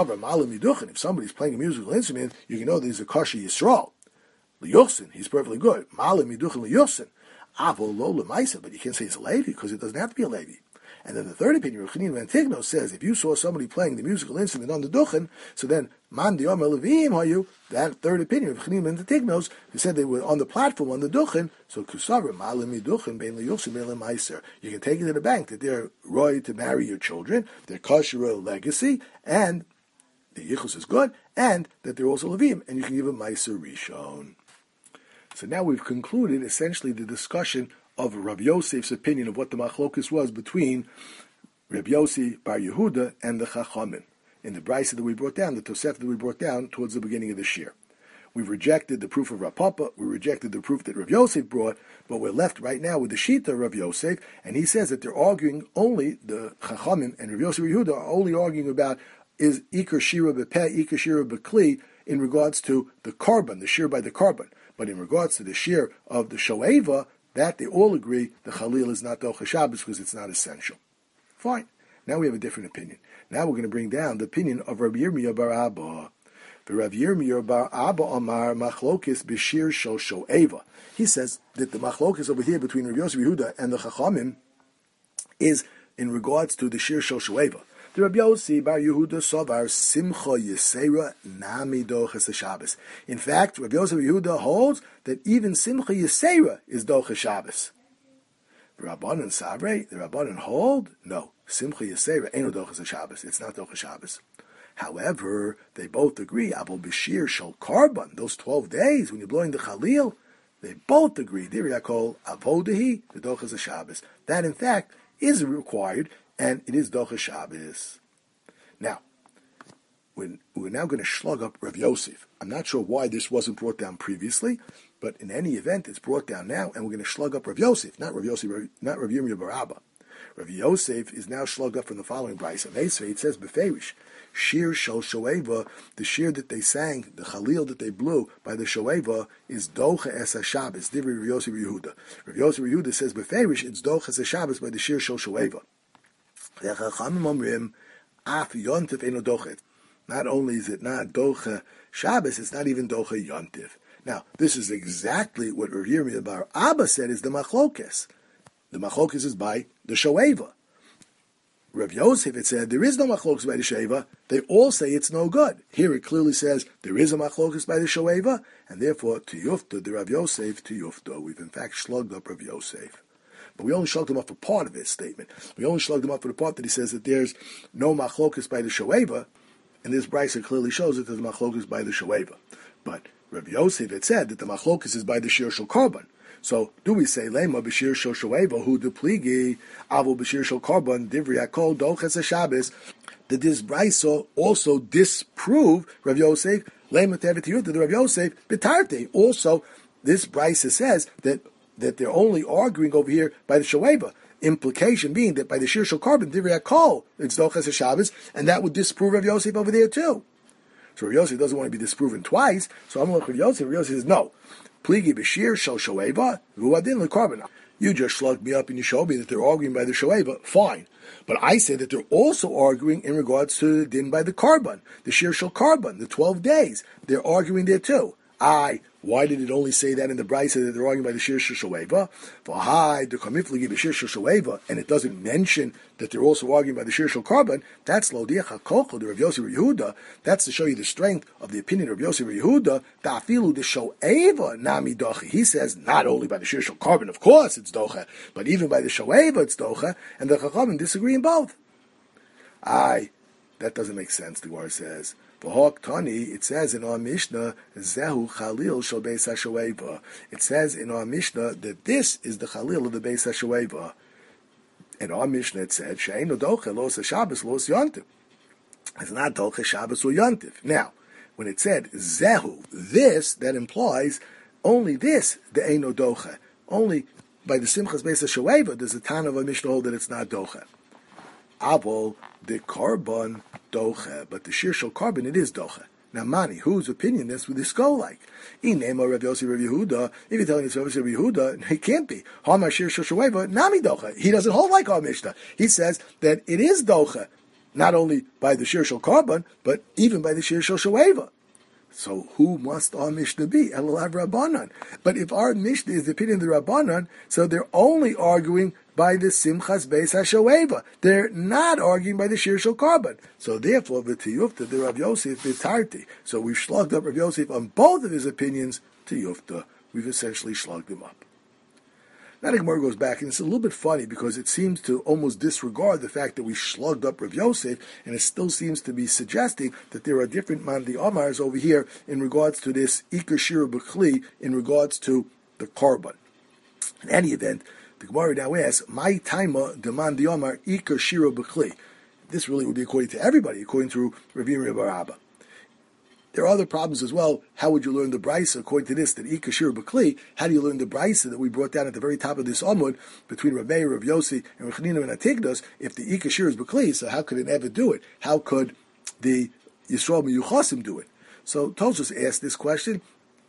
[SPEAKER 1] if somebody's playing a musical instrument, you can know that he's a Kasha Yisrael. L'yochsin, he's perfectly good. Malam Yiduchen L'yochsin. Avo lo l'maisa, but you can't say it's a Levi because it doesn't have to be a Levi. And then the third opinion, Rav Chanina ben Tigno says, if you saw somebody playing the musical instrument on the Duchen, so then Man Diyomer Levim Hayu, that third opinion, Rav Chanina ben Tignos, who said they were on the platform on the Duchen, so Kusavra Malam Yiduchen Bein L'yochsin Bein L'maiser. You can take it to the bank that they're roy to marry your children, they're Kasher legacy, and the Yichus is good, and that they're also Levim, and you can give a Meiser Rishon. So now we've concluded essentially the discussion of Rav Yosef's opinion of what the machlokus was between Rav Yossi Bar Yehuda and the Chachamim. In the Brisa that we brought down, the Tosefta that we brought down towards the beginning of this year. We've rejected the proof of Rav Papa, we rejected the proof that Rav Yosef brought, but we're left right now with the Shita of Rav Yosef, and he says that they're arguing only, the Chachamim and Rav Yosef Bar Yehuda are only arguing about is Iker Shira Bepeh, Iker Shira Bekli, in regards to the carbon, the shear by the carbon. But in regards to the shear of the Shoeva, that they all agree the Chalil is not Docha Shabbos because it's not essential. Fine. Now we have a different opinion. Now we're going to bring down the opinion of Rabbi Yirmiyah bar Abba. The Rabbi Yirmiyah bar Abba Amar Machlokis B'Shir Shel Shoeva. He says that the Machlokis over here between Rabbi Yosef Yehuda and the Chachamim is in regards to the Shir Shel Shoeva. The Rabbi Yossi Bar Yehuda Sovar Simcha Yisera Nami Doches Shabbos. In fact, Rabbi Yossi Bar Yehuda holds that even Simcha Yisera is Doches Shabbos. The Rabbanan Savrei, the Rabbanan hold, no, Simcha Yisera ain't no Doches Shabbos. It's not Doches Shabbos. However, they both agree, Abel Bashir Shal Karban, those twelve days when you're blowing the Chalil, they both agree, Diriyakol Avodahi, the Doches Shabbos. That in fact is required, and it is Docha Shabbos. Now, we're, we're now going to slug up Rav Yosef. I'm not sure why this wasn't brought down previously, but in any event, it's brought down now, and we're going to slug up Rav Yosef, not Rav Yosef, not Rav Yirmiyah bar Abba. Rav Yosef is now slugged up from the following brayso. It says, Beferish, Shir Shel Shoeva, the shir that they sang, the Chalil that they blew by the Shoeva, is Docha Es HaShabbos, Divri Rav Yosef Yehuda. Rav Yosef Yehuda says, Beferish, it's Docha Es HaShabbos by the shir Shel Shoeva. Not only is it not Docha Shabbos, it's not even Docha Yontiv. Now, this is exactly what Rav Yirmiyah bar Abba said is the Machlokes. The Machlokes is by the Shoeva. Rav Yosef, it said, there is no Machlokes by the Shoeva. They all say it's no good. Here it clearly says there is a Machlokes by the Shoeva, and therefore, to Yufta, the Rav Yosef, to Yufta. We've in fact slugged up Rav Yosef. But we only slugged him up for part of his statement. We only slugged him up for the part that he says that there's no Machlokes by the Shoeva, and this brayso clearly shows that there's Machlokes by the Shoeva. But Rav Yosef had said that the Machlokes is by the Shir Shel Karban. So, do we say, Lema b'shir shel shoeva, hu dupligi, avu b'shir shel karban, divri hakol, doches HaShabbos, that this brayso also disprove Rav Yosef the Rav Yosef betarte. Also, this brisa says that that they're only arguing over here by the Shoeva. Implication being that by the Shir Shel Korban, Divrei HaKol, it's Dochas Shabbos, and that would disprove Rav Yosef over there too. So Rav Yosef doesn't want to be disproven twice, so I'm like Rav Yosef. Rav Yosef says, no. Pligi b'shir shel shoeva, v'uadin lekorban. You just slugged me up and you showed me that they're arguing by the shoeva, fine. But I say that they're also arguing in regards to the din by the korban, the shir shel korban, the twelve days. They're arguing there too. I, why did it only say that in the Brisa that they're arguing by the shir shel shoeva? V'hai the kamifligi b'shir shel shoeva, and it doesn't mention that they're also arguing by the shir shel korban. That's lo diach hakochel the Rav Yosef Yehuda. That's to show you the strength of the opinion of Rav Yosef Yehuda. Da'afilu the shoeva nami doche. He says not only by the shir shel korban, of course it's doche, but even by the shoeva it's doche, and the chachamim disagree in both. I, that doesn't make sense. The Gemara says. It says in our Mishnah, Zehu Chalil Shal Beis HaShoeva. It says in our Mishnah that this is the Chalil of the Beis HaShoeva. In our Mishnah it said, She'eino Doche Los HaShabbos Los Yontiv. It's not Doche Shabbos or Yontiv. Now, when it said Zehu, this, that implies only this, the Eino Doche. Only by the Simchas Beis HaShoeva does the Tana of our Mishnah hold that it's not Doche. Avol the korban doche, but the shir shel korban it is doche. Now, Mani, whose opinion this would this go like? Inema Rav Yosef Rav Yehuda. If you're telling us Rav Yosef Rav Yehuda, it can't be. Hamar shir shel shoeva nami doche. He doesn't hold like our Mishnah. He says that it is doche, not only by the shir shel korban, but even by the shir shel shoeva. So who must our Mishnah be? Elulav Rabbanan. But if our Mishnah is the opinion of the Rabbanan, so they're only arguing by the Simchas Beis HaShoeva. They're not arguing by the Shir Shel Korban. So therefore, v'tiyufta the Rav Yosef v'tarti. So we've slugged up Rav Yosef on both of his opinions to Yufta. We've essentially slugged him up. Now the Gemara goes back, and it's a little bit funny because it seems to almost disregard the fact that we slugged up Rav Yosef, and it still seems to be suggesting that there are different Mandi Omars over here in regards to this Iker Shira B'Kli, in regards to the Korban. In any event, the Gemara now asks, "My taima demand the Omar Iker Shira B'Kli." This really would be according to everybody, according to Rav Yirmiyah bar Abba. There are other problems as well. How would you learn the Brisa according to this, that Iker Shira B'Kli? How do you learn the Brisa that we brought down at the very top of this Amud between Rav Meir, Rav Yossi, and Rav Chanina and Atigdos? If the Iker Shira is B'Kli, so how could it ever do it? How could the Yisrael Miyuchasim do it? So Tosfos asked this question,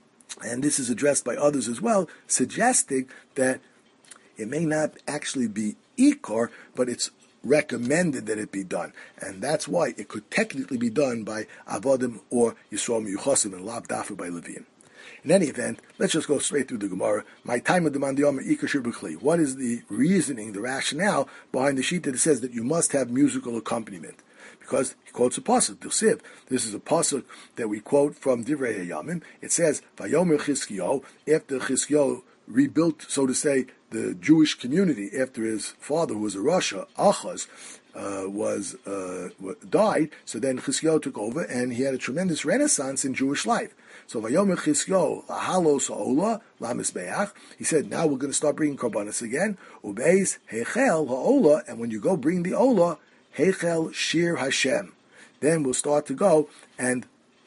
[SPEAKER 1] and this is addressed by others as well, suggesting that it may not actually be Ikar, but it's recommended that it be done, and that's why it could technically be done by Avodim or Yisrael Miyuchasim and Lav Dafer by Levin. In any event, let's just go straight through the Gemara. My time of demand the Omer Iker Shir B'Kli. What is the reasoning, the rationale behind the sheet that says that you must have musical accompaniment? Because he quotes a pasuk, D'Siv. This is a pasuk that we quote from Divrei Hayamim. It says, Vayomer Chizkiyo, after Chizkiyo rebuilt, so to say, the Jewish community after his father, who was a Rasha, Achaz, uh, was uh, died. So then Chizkiyo took over, and he had a tremendous renaissance in Jewish life. So Vayomer Chizkiyo lahalos ha'ola lamizbeach. He said, now we're going to start bringing korbanos again. Ubeis heichel ha'ola, and when you go bring the ola, heichel shir Hashem. Then we'll start to go and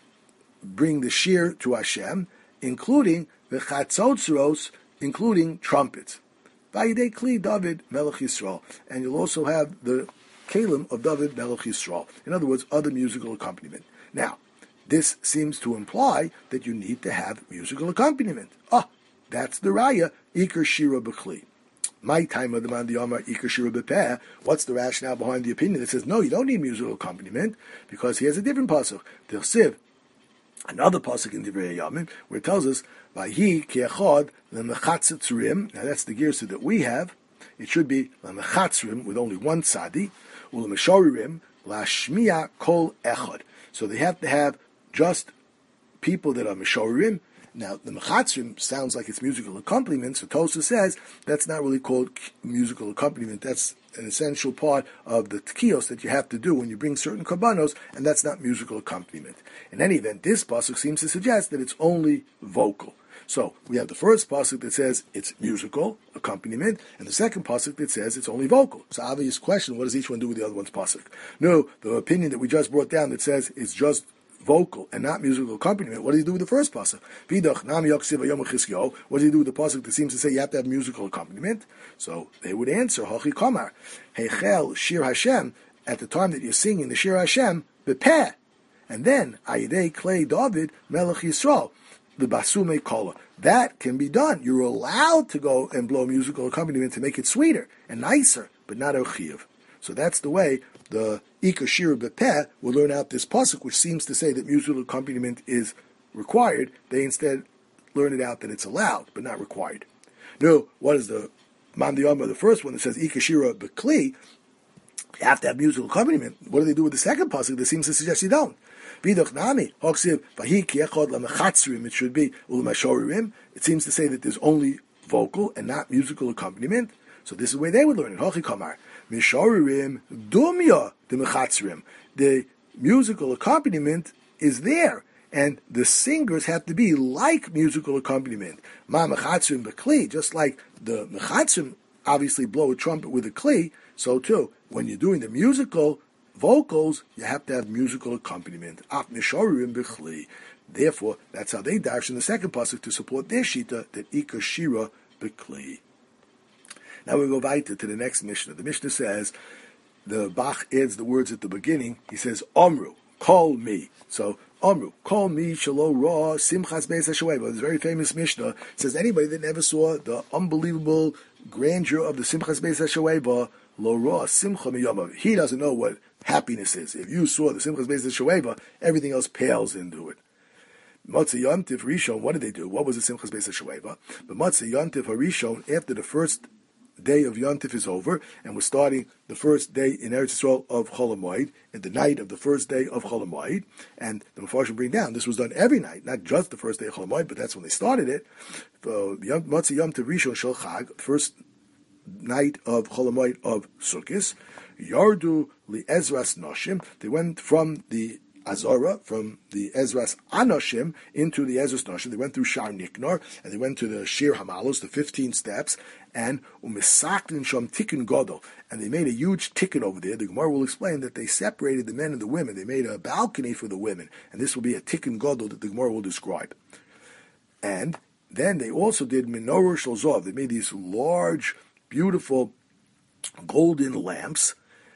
[SPEAKER 1] bring the shir to Hashem, including the chatzotzros, including trumpets. Vayidei Kli David Melech Yisrael, and you'll also have the Kalim of David Melech Yisrael. In other words, other musical accompaniment. Now, this seems to imply that you need to have musical accompaniment. Ah, that's the Raya, Iker Shira B'Kli. My time of the Mandi Omar Iker Shira B'Peh. What's the rationale behind the opinion that says, no, you don't need musical accompaniment, because he has a different pasuk, D'Siv. Another pasuk in Divrei Hayamim, where it tells us, Vahi ki'echad le'mechatzrim. Now that's the girsa that we have. It should be le'mechatzrim with only one tzadi, u'le'meshoririm la'shmiya kol echad. So they have to have just people that are meshorim. Now the mechatzrim sounds like it's musical accompaniment. So Tosfos says that's not really called musical accompaniment. That's an essential part of the tkiyos that you have to do when you bring certain korbanos, and that's not musical accompaniment. In any event, this pasuk seems to suggest that it's only vocal. So we have the first pasuk that says it's musical accompaniment, and the second pasuk that says it's only vocal. So obvious question: what does each one do with the other one's pasuk? No, the opinion that we just brought down that says it's just vocal and not musical accompaniment, what do you do with the first pasuk? What do you do with the pasuk that seems to say you have to have musical accompaniment? So they would answer, Hachi Kamar, Heichel Shir Hashem, at the time that you're singing the Shir Hashem, Bepeh. And then, Ayidei Klei David, Melech Yisrael, the Basume Kola. That can be done. You're allowed to go and blow musical accompaniment to make it sweeter and nicer, but not a chiyuv. So that's the way the Ika Shira Bepeh will learn out this pasuk, which seems to say that musical accompaniment is required. They instead learn it out that it's allowed, but not required. No, what is the Mandiyama, the first one that says Ika Shira Bekli? You have to have musical accompaniment. What do they do with the second pasuk that seems to suggest you don't? It should be Ulmashorim. It seems to say that there's only vocal and not musical accompaniment. So this is the way they would learn it. Hachi Kamar. Mishorim Dumya the Mechatzrim. The musical accompaniment is there. And the singers have to be like musical accompaniment. Ma Mechatzrim Bekli, just like the Mechatzrim obviously blow a trumpet with a kli, so too, when you're doing the musical vocals, you have to have musical accompaniment. Af mishorim b'chli. Therefore, that's how they dash in the second pasuk to support their shita that Ika Shira b'chli. Now we go weiter to the next Mishnah. The Mishnah says, the Bach adds the words at the beginning. He says, Omru, call me. So, Omru, call me, Shalo Ra, Simchas Beis HaShoeva. This very famous Mishnah says, anybody that never saw the unbelievable grandeur of the Simchas Beis HaShoeva, Lo Ra, Simcha Miyama. He doesn't know what happiness is. If you saw the Simchas Beis HaShoeva, everything else pales into it. Matzah Yontif Rishon, what did they do? What was the Simchas Beis HaShoeva? But Matzah Yontif Harishon, after the first day of Yontif is over, and we're starting the first day in Eretz Yisrael of Chol HaMoed, and the night of the first day of Chol HaMoed, and the Mefarshim bring down, this was done every night, not just the first day of Chol HaMoed, but that's when they started it. Matzah Yontif Rishon Shel Chag, first night of Chol HaMoed of Sukkot, Yardu li Ezras Noshim, they went from the Azara, from the Ezras Anoshim into the Ezras Noshim. They went through Shar Niknar, and they went to the Shir Hamalos, the fifteen steps, and Umisaktin Shom Tikkun Godol, and they made a huge tikkun over there. The Gemara will explain that they separated the men and the women. They made a balcony for the women, and this will be a Tikkun Godol that the Gemara will describe. And then they also did Menorah Shel Zov. They made these large, beautiful golden lamps,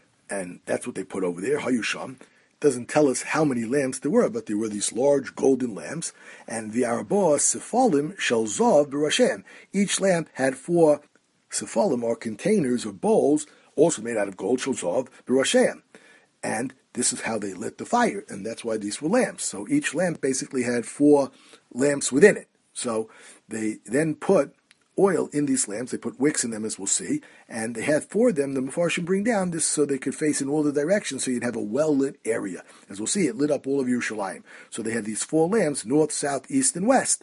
[SPEAKER 1] and that's what they put over there, Hayusham. Doesn't tell us how many lamps there were, but there were these large golden lamps, and the Arba Sephalim Shel Zov B'Rashem. Each lamp had four Sephalim, or containers or bowls, also made out of gold, Shel Zov B'Rashem. And this is how they lit the fire, and that's why these were lamps. So each lamp basically had four lamps within it. So they then put oil in these lamps. They put wicks in them, as we'll see, and they had four of them. The Mefarshim bring down this so they could face in all the directions, so you'd have a well-lit area. As we'll see, it lit up all of Yerushalayim. So they had these four lamps, north, south, east, and west.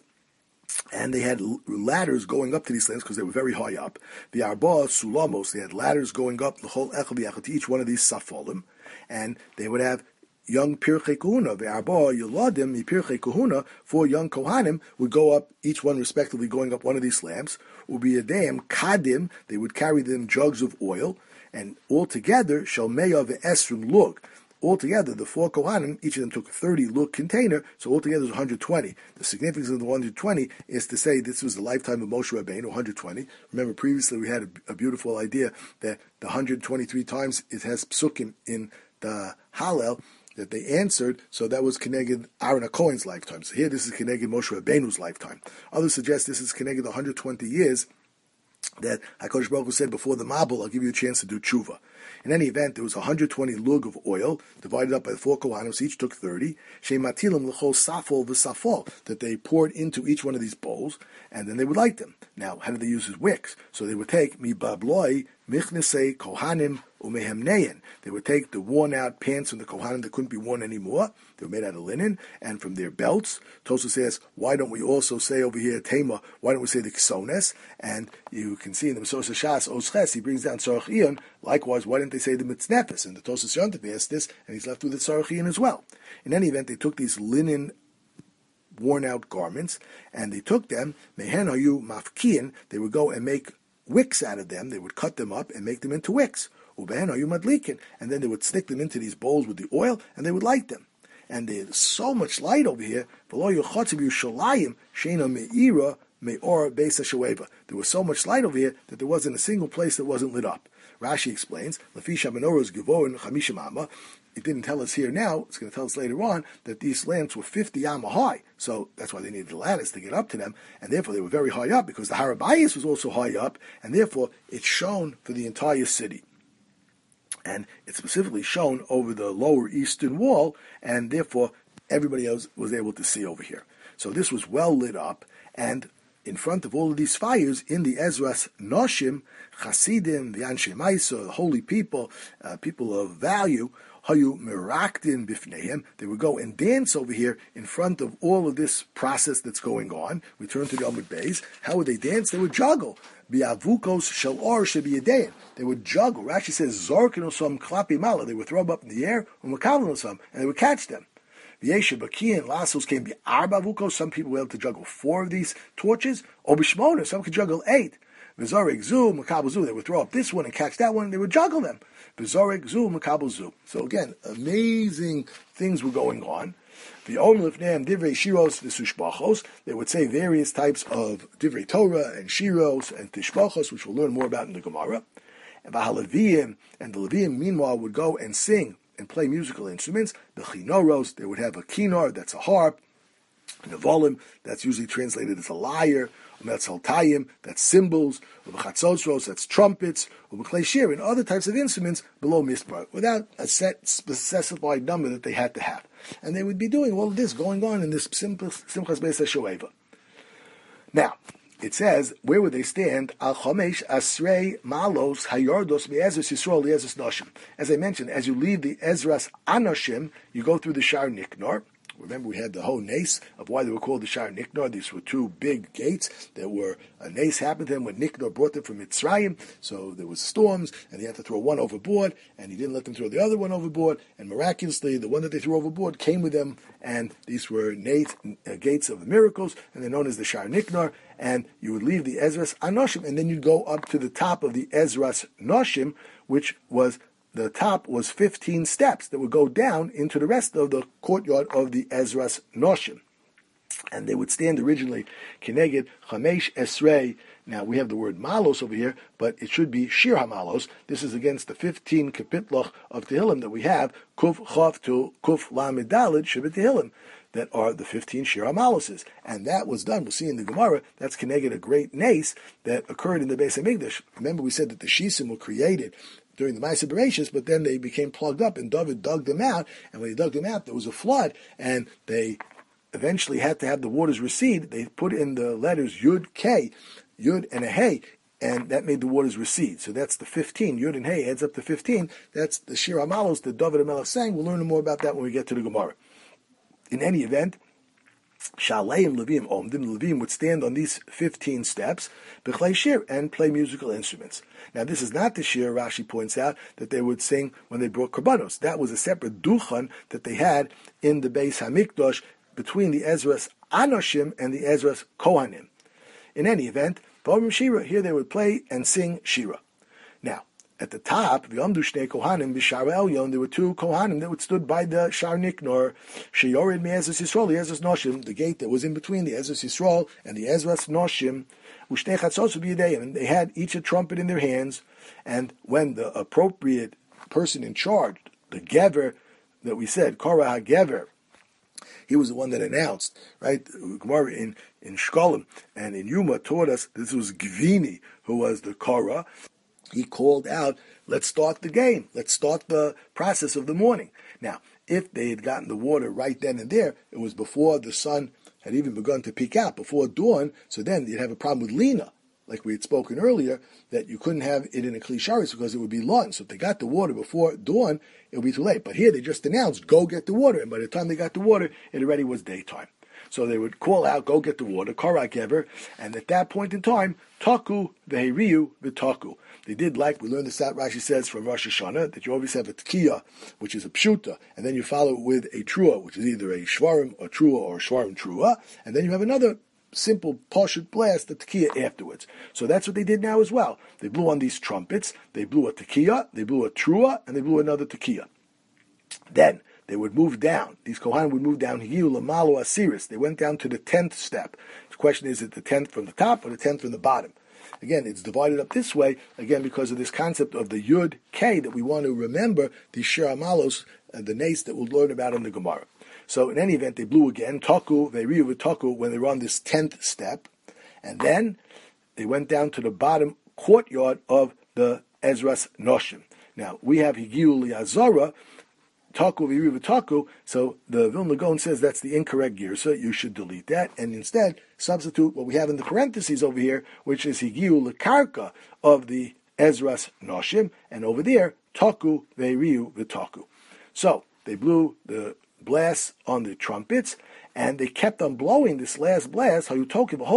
[SPEAKER 1] And they had ladders going up to these lamps because they were very high up. The Arba Sulamos, they had ladders going up the whole Echel B'Echel to each one of these Safolim, and they would have young Pirchei Kohuna, the Arba Yeladim, the Pirchei Kohuna, four young Kohanim would go up, each one respectively going up one of these lamps. Ubi Yadayim Kadim, they would carry them jugs of oil, and altogether Shalmeya ve'esrim lug. Altogether, the four Kohanim, each of them took a thirty lug container, so altogether it was one hundred twenty. The significance of the one hundred twenty is to say this was the lifetime of Moshe Rabbeinu, one hundred twenty. Remember, previously we had a, a beautiful idea that the one hundred twenty-three times it has psukim in the Hallel that they answered, so that was Keneged Aaron HaKohen's lifetime. So here this is Keneged Moshe Rabbeinu's lifetime. Others suggest this is Keneged one hundred twenty years that HaKadosh Baruch Hu said before the Mabul, I'll give you a chance to do tshuva. In any event, there was one hundred twenty lug of oil, divided up by the four Kohanim, so each took thirty. Shematilim l'chol safol v'safol, that they poured into each one of these bowls, and then they would light them. Now, how did they use as wicks? So they would take mi babloi michnesei Kohanim umehemnein. They would take the worn-out pants from the Kohanim that couldn't be worn anymore. They were made out of linen, and from their belts. Tosfos says, why don't we also say over here, Tema, why don't we say the Kisones? And you can see in the Mesos Shas, Osches, he brings down Tzarech Iyon. Likewise, why didn't they say the Mitznefes? And the Tosfos Yontif asked this, and he's left with the Tzarech Iyon as well. In any event, they took these linen worn-out garments, and they took them, Mehen Hayu Mafkiin, they would go and make wicks out of them. They would cut them up and make them into wicks. Ubehen Hayu Madlikin, and then they would stick them into these bowls with the oil, and they would light them. and there's so much light over here. There was so much light over here that there wasn't a single place that wasn't lit up. Rashi explains, it didn't tell us here now, it's going to tell us later on, that these lamps were fifty amma high. So that's why they needed the ladders to get up to them, and therefore they were very high up, because the Harabayas was also high up, and therefore it's shown for the entire city. And it's specifically shown over the lower eastern wall, and therefore everybody else was able to see over here. So this was well lit up, and in front of all of these fires, in the Ezras Noshim, Chasidim, the Anshe Maisa, the holy people, uh, people of value, Hayu Miraktin Bifnehem, they would go and dance over here in front of all of this process that's going on. We turn to the Amud Beis. How would they dance? They would juggle. Biavukos shel or shebiyadein. They would juggle. Rashi says, Zorkin osam klapi mala. They would throw them up in the air, umakavin osam, and they would catch them. V'yesha Baki and Lasos came be arba vukos. Some people were able to juggle four of these torches. Or b'shmona, some could juggle eight. V'zorek zu, makabel zu. They would throw up this one and catch that one, and they would juggle them. V'zorek zu, makabel zu. So again, amazing things were going on. The Omlifneim divrei shiros v'sushbachos. They would say various types of divrei Torah and shiros and tishbachos, which we'll learn more about in the Gemara. And v'halaviyim, and the Leviyim meanwhile would go and sing and play musical instruments. The chinoros, they would have a kinar, that's a harp. Nevolim, that's usually translated as a lyre. Umetzaltayim, that's cymbals. Umechatzosros, that's trumpets. Umeklei and other types of instruments below Mispar, without a set specified number that they had to have. And they would be doing all of this going on in this Simchas Beis HaShoeva. Now, it says, where would they stand? Al Chomesh Asrei Malos Hayordos Me'ezras Yisrael Li'ezras Noshim. As I mentioned, as you leave the Ezras Anoshim, you go through the Shar Niknor. Remember, we had the whole nace of why they were called the Shar Niknor. These were two big gates that were, a nace happened to them when Niknor brought them from Mitzrayim. So there was storms, and they had to throw one overboard, and he didn't let them throw the other one overboard. And miraculously, the one that they threw overboard came with them, and these were nace, uh, gates of the miracles, and they're known as the Shar Niknor. And you would leave the Ezras Anoshim, and then you'd go up to the top of the Ezras Noshim, which was the top was fifteen steps that would go down into the rest of the courtyard of the Ezras Noshim. And they would stand originally, Keneged Chamesh Esrei. Now we have the word Malos over here, but it should be Shir HaMalos. This is against the fifteen Kapitloch of Tehillim that we have, Kuf Chav to Kuf Lamed Daled Shebet Tehillim, that are the fifteen Shir HaMaloses. And that was done, we'll see in the Gemara, that's Keneged a great nace that occurred in the Beis HaMikdash. Remember we said that the Shisim were created during the Ma'aseh Bereishis, but then they became plugged up, and David dug them out, and when he dug them out, there was a flood, and they eventually had to have the waters recede. They put in the letters Yud K, Yud and a Hey, and that made the waters recede. So that's the fifteen. Yud and Hey adds up to fifteen. That's the Shir HaMalos that David HaMelech sang. We'll learn more about that when we get to the Gemara. In any event, Shaleim Levim Omdim, Levim would stand on these fifteen steps, B'chlei Shir, and play musical instruments. Now this is not the Shir, Rashi points out, that they would sing when they brought Korbanos. That was a separate Duchan that they had in the Beis HaMikdash between the Ezras Anoshim and the Ezras Kohanim. In any event, V'omrim Shira, here they would play and sing Shira. Now, at the top, V'yomdu Shnei Kohanim B'Shar Elyon, there were two Kohanim that would stood by the Shar Niknor, Sheyored Me'ezras Yisrael, the Ezras Noshim, the gate that was in between the Ezras Yisrael and the Ezras Noshim, U'Shnei Chatzos B'Yadayim, and they had each a trumpet in their hands, and when the appropriate person in charge, the Gever that we said, Korah HaGever, he was the one that announced, right? Gemara in, in Shkolim and in Yuma taught us this was Gvini, who was the Korah. He called out, let's start the game. Let's start the process of the morning. Now, if they had gotten the water right then and there, it was before the sun had even begun to peek out, before dawn, so then you'd have a problem with Lina, like we had spoken earlier, that you couldn't have it in a Klisharis because it would be lunch. So if they got the water before dawn, it would be too late. But here they just announced, go get the water. And by the time they got the water, it already was daytime. So they would call out, go get the water, Karak Ever, and at that point in time, Taku Veheriu V'Taku. They did, like we learned this out, Rashi says, from Rosh Hashanah, that you always have a Tkiya, which is a Pshuta, and then you follow it with a Trua, which is either a Shvarim, a Trua, or a Shvarim Trua, and then you have another simple Pashut blast, the Tekiah afterwards. So that's what they did now as well. They blew on these trumpets, they blew a Tekiah, they blew a Trua, and they blew another Tekiah. Then, they would move down. These Kohanim would move down. Hiyu Lamalu Asiris. They went down to the tenth step. The question is, is it the tenth from the top or the tenth from the bottom? Again, it's divided up this way, again, because of this concept of the Yud K that we want to remember, the Shir Amalos, uh, the nace that we'll learn about in the Gemara. So in any event, they blew again, Taku, they riu v'taku, when they were on this tenth step, and then they went down to the bottom courtyard of the Ezras Noshim. Now, we have Higiu Liazara, Taku v'riu v'taku, so the Vilna Gaon says that's the incorrect gear, so you should delete that, and instead substitute what we have in the parentheses over here, which is Higiu Likarka of the Ezras Noshim, and over there, Taku v'riu v'taku. So, they blew the blasts on the trumpets, and they kept on blowing this last blast, and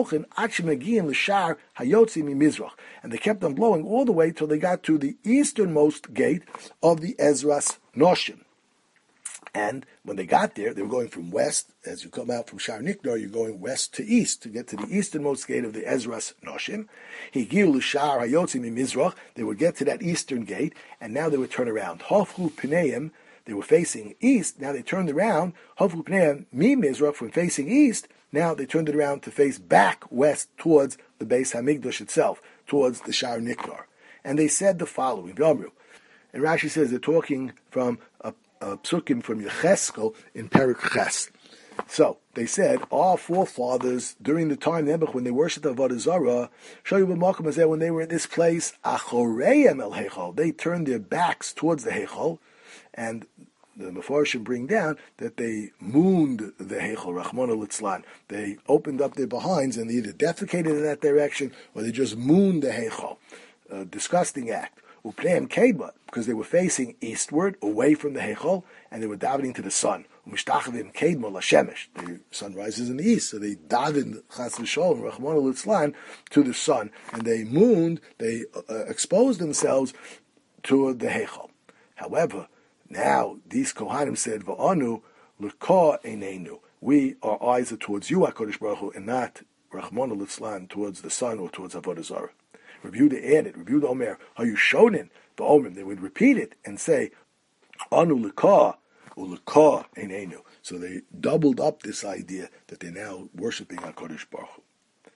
[SPEAKER 1] they kept on blowing all the way till they got to the easternmost gate of the Ezras Noshim. And when they got there, they were going from west, as you come out from Shar Nikdar, you're going west to east to get to the easternmost gate of the Ezras Noshim. They would get to that eastern gate, and now they would turn around. Hofru Pneim, they were facing east, now they turned around, Hofru Pneim Mi Mizrach, from facing east, now they turned it around to face back west towards the Beis HaMikdash itself, towards the Shar Nikdar. And they said the following, V'amru, and Rashi says they're talking from a, a psukim from Yecheskel in Perek Ches. So, they said, our forefathers, during the time Nebuch, when they worshipped Avodah Zarah, Shoyu B'makom Hazeh, when they were in this place, Achoreim El Heichal, they turned their backs towards the Heichal, and the Mefarshim bring down that they mooned the Heichal, Rachmana Litzlan. They opened up their behinds and they either defecated in that direction or they just mooned the Heichal. A disgusting act. Upneim Kedma, because they were facing eastward, away from the Heichal, and they were davening to the sun. Umishtachavim Kedma Lashemesh. The sun rises in the east, so they davened Chas V'Sholem, Rachmana Litzlan, to the sun, and they mooned, they uh, exposed themselves to the Heichal. However, now, these Kohanim said, Va'anu l'ka einenu. We, our eyes are towards you, HaKadosh Baruch Hu, and not Rachmana Litzlan, towards the sun or towards Avodah Zarah. Rabbi Yehuda added, Rabbi Yehuda Omer, are you shonin? Va'omrim, they would repeat it and say, Anu l'ka, u'l'ka einenu. So they doubled up this idea that they're now worshipping HaKadosh Baruch Hu.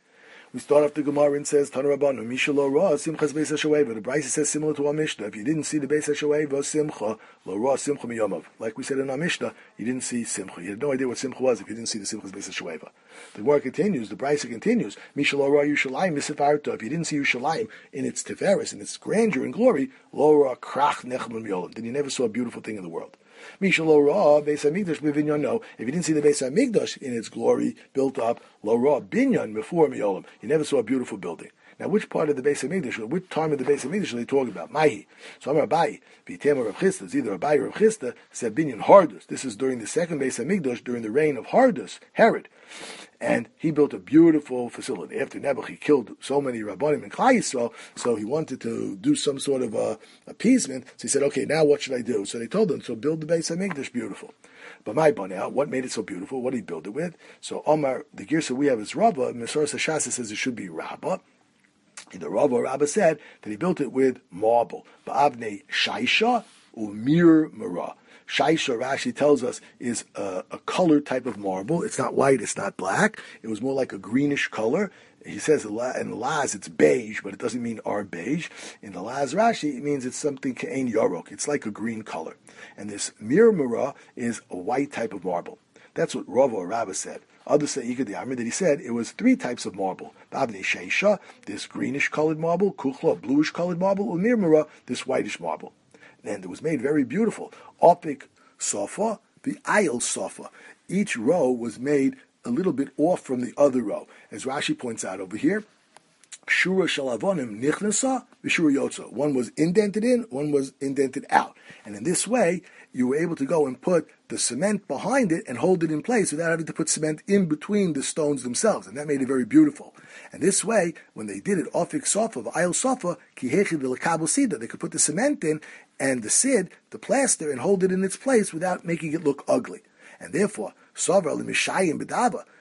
[SPEAKER 1] We start off the Gemara and says, Tanu Rabbanu, Misha lo ra simchas beis hashoeva. The Brisa says similar to our Mishnah. If you didn't see the beis hashoeva, simcha lo ra simcha miyomav. Like we said in our Mishnah, you didn't see simcha. You had no idea what simcha was if you didn't see the simchas beis hashoeva. The Gemara continues. The Brisa continues. Misha lo ra Yushalayim misifarta. If you didn't see Yushalayim in its tiferes, in its grandeur and glory, lo ra krach nechman miyolam. Then you never saw a beautiful thing in the world. Misha lo ra Beis Hamikdash b'vinyan. No, if you didn't see the Beis Hamikdash in its glory built up, lo ra binyan before miyolam. You never saw a beautiful building. Now, which part of the Beis Hamikdash, or which time of the Beis Hamikdash are they talking about? Mahi. So Amar Abai, v'itema Rav Chisda, it's either Abai or Rav Chisda, said binyan Hardus. This is during the second Beis Hamikdash, during the reign of Hardus, Herod. And he built a beautiful facility. After Nebuch, he killed so many Rabbanim in Klai Yisrael, so he wanted to do some sort of uh, appeasement. So he said, okay, now what should I do? So they told him, so build the Beis Hamikdash beautiful. But my bun out, what made it so beautiful? What did he build it with? So Omar, the Girsa we have is Rabbah. Mesoras HaShasa says it should be Rabbah. Either Rabbah or Rabbah said that he built it with marble. Ba'avnei shaisha u'mir mara. Shaisha, Rashi tells us, is a, a colored type of marble. It's not white, it's not black. It was more like a greenish color. He says in the Laz it's beige, but it doesn't mean our beige. In the Laz Rashi, it means it's something ke'ein yarok. It's like a green color. And this mirmara is a white type of marble. That's what Rava or Rabbah said. Others say Ika the Amr that he said it was three types of marble. Bavnei Sheisha, this greenish colored marble, Kuchla, bluish colored marble, or Mirmara, this whitish marble. And it was made very beautiful. Opik Sofa, the Ayil Sofa. Each row was made a little bit off from the other row. As Rashi points out over here, Shura Shalavonim Nichnasa, Vishura Yotza. One was indented in, one was indented out. And in this way, you were able to go and put the cement behind it and hold it in place without having to put cement in between the stones themselves. And that made it very beautiful. And this way, when they did it, Ofik Sofa, Ayil Sofa, Kihechid V'Lekabel Sida, they could put the cement in and the sid, the plaster, and hold it in its place without making it look ugly. And therefore, Sover L'Mishayim B'Dava,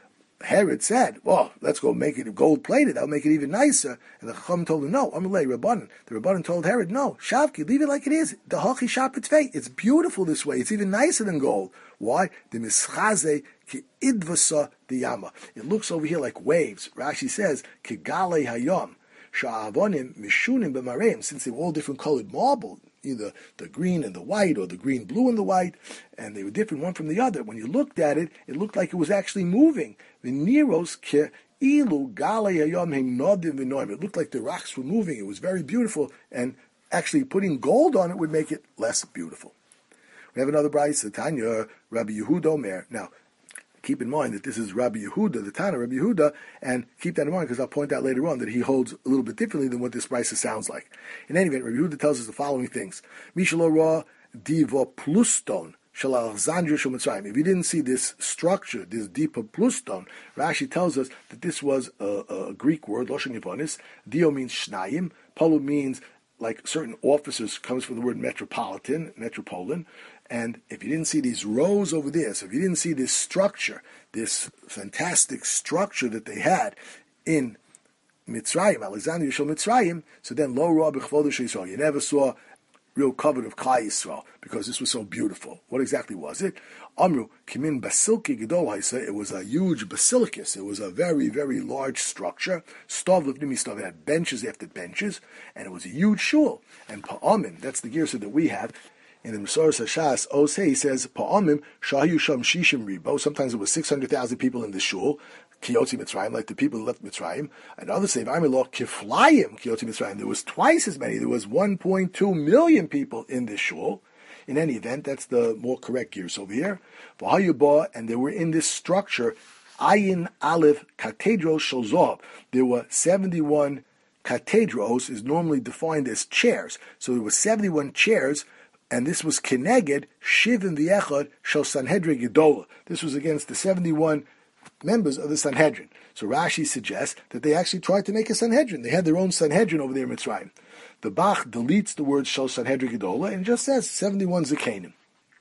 [SPEAKER 1] Herod said, well, let's go make it gold-plated. That'll make it even nicer. And the Chacham told him, no, Amalei Rabbanan. The Rabbanan told Herod, no, Shavki, leave it like it is. The Hachi Shapet Fei. It's beautiful this way. It's even nicer than gold. Why? The Mischaze ki idvasa diyama. It looks over here like waves. Rashi says, ki galei hayom. Sha'avonim mishunim b'mareim. Since they were all different colored marble, either the green and the white or the green, blue and the white, and they were different one from the other. When you looked at it, it looked like it was actually moving. V'niros ke'ilu galei hayom heim nodim v'noim. It looked like the rocks were moving. It was very beautiful, and actually putting gold on it would make it less beautiful. We have another brayso, Tanya, Rabbi Yehuda Omer. Now, keep in mind that this is Rabbi Yehuda, the Tana, Rabbi Yehuda, and keep that in mind because I'll point out later on that he holds a little bit differently than what this brayso sounds like. In any event, Rabbi Yehuda tells us the following things. Mishalo ra diva pluston shel Alexandria shel Mitzrayim. If you didn't see this structure, this diva pluston, Rashi tells us that this was a, a Greek word, Loshen Yevonis. Dio means shnayim. Polu means like certain officers, comes from the word metropolitan, metropolitan. And if you didn't see these rows over there, so if you didn't see this structure, this fantastic structure that they had in Mitzrayim, Alexandria Shel Mitzrayim, so then lo ra b'chvodo shel Yisrael. You never saw real cover of Klal Yisrael because this was so beautiful. What exactly was it? Amru kimin basilki gedol haisa. It was a huge basilicus. It was a very, very large structure. Stov lifnimi stov. It had benches after benches, and it was a huge shul. And pa'amin, that's the girsa that we have. In the Mesoros Hashas, Osei, he says, Pa'amim, Shahu Sham Shishim Ribo. Sometimes it was six hundred thousand people in the shul, Kiyotzi Mitzrayim, like the people who left Mitzrayim. And others say, V'amilor Kiflayim, Kiyotzi Mitzrayim. There was twice as many. There was one point two million people in this shul. In any event, that's the more correct gears over here. V'hayubah, and they were in this structure, Ayin Aleph Katedros Shel There were seventy-one katedros, is normally defined as chairs. So there were seventy-one chairs, and this was Keneged Shivim V'Echad Shel Sanhedrin Gedola. This was against the seventy-one members of the Sanhedrin. So Rashi suggests that they actually tried to make a Sanhedrin. They had their own Sanhedrin over there in Mitzrayim. The Bach deletes the word Shel Sanhedrin Gedola and just says seventy-one Zakanim.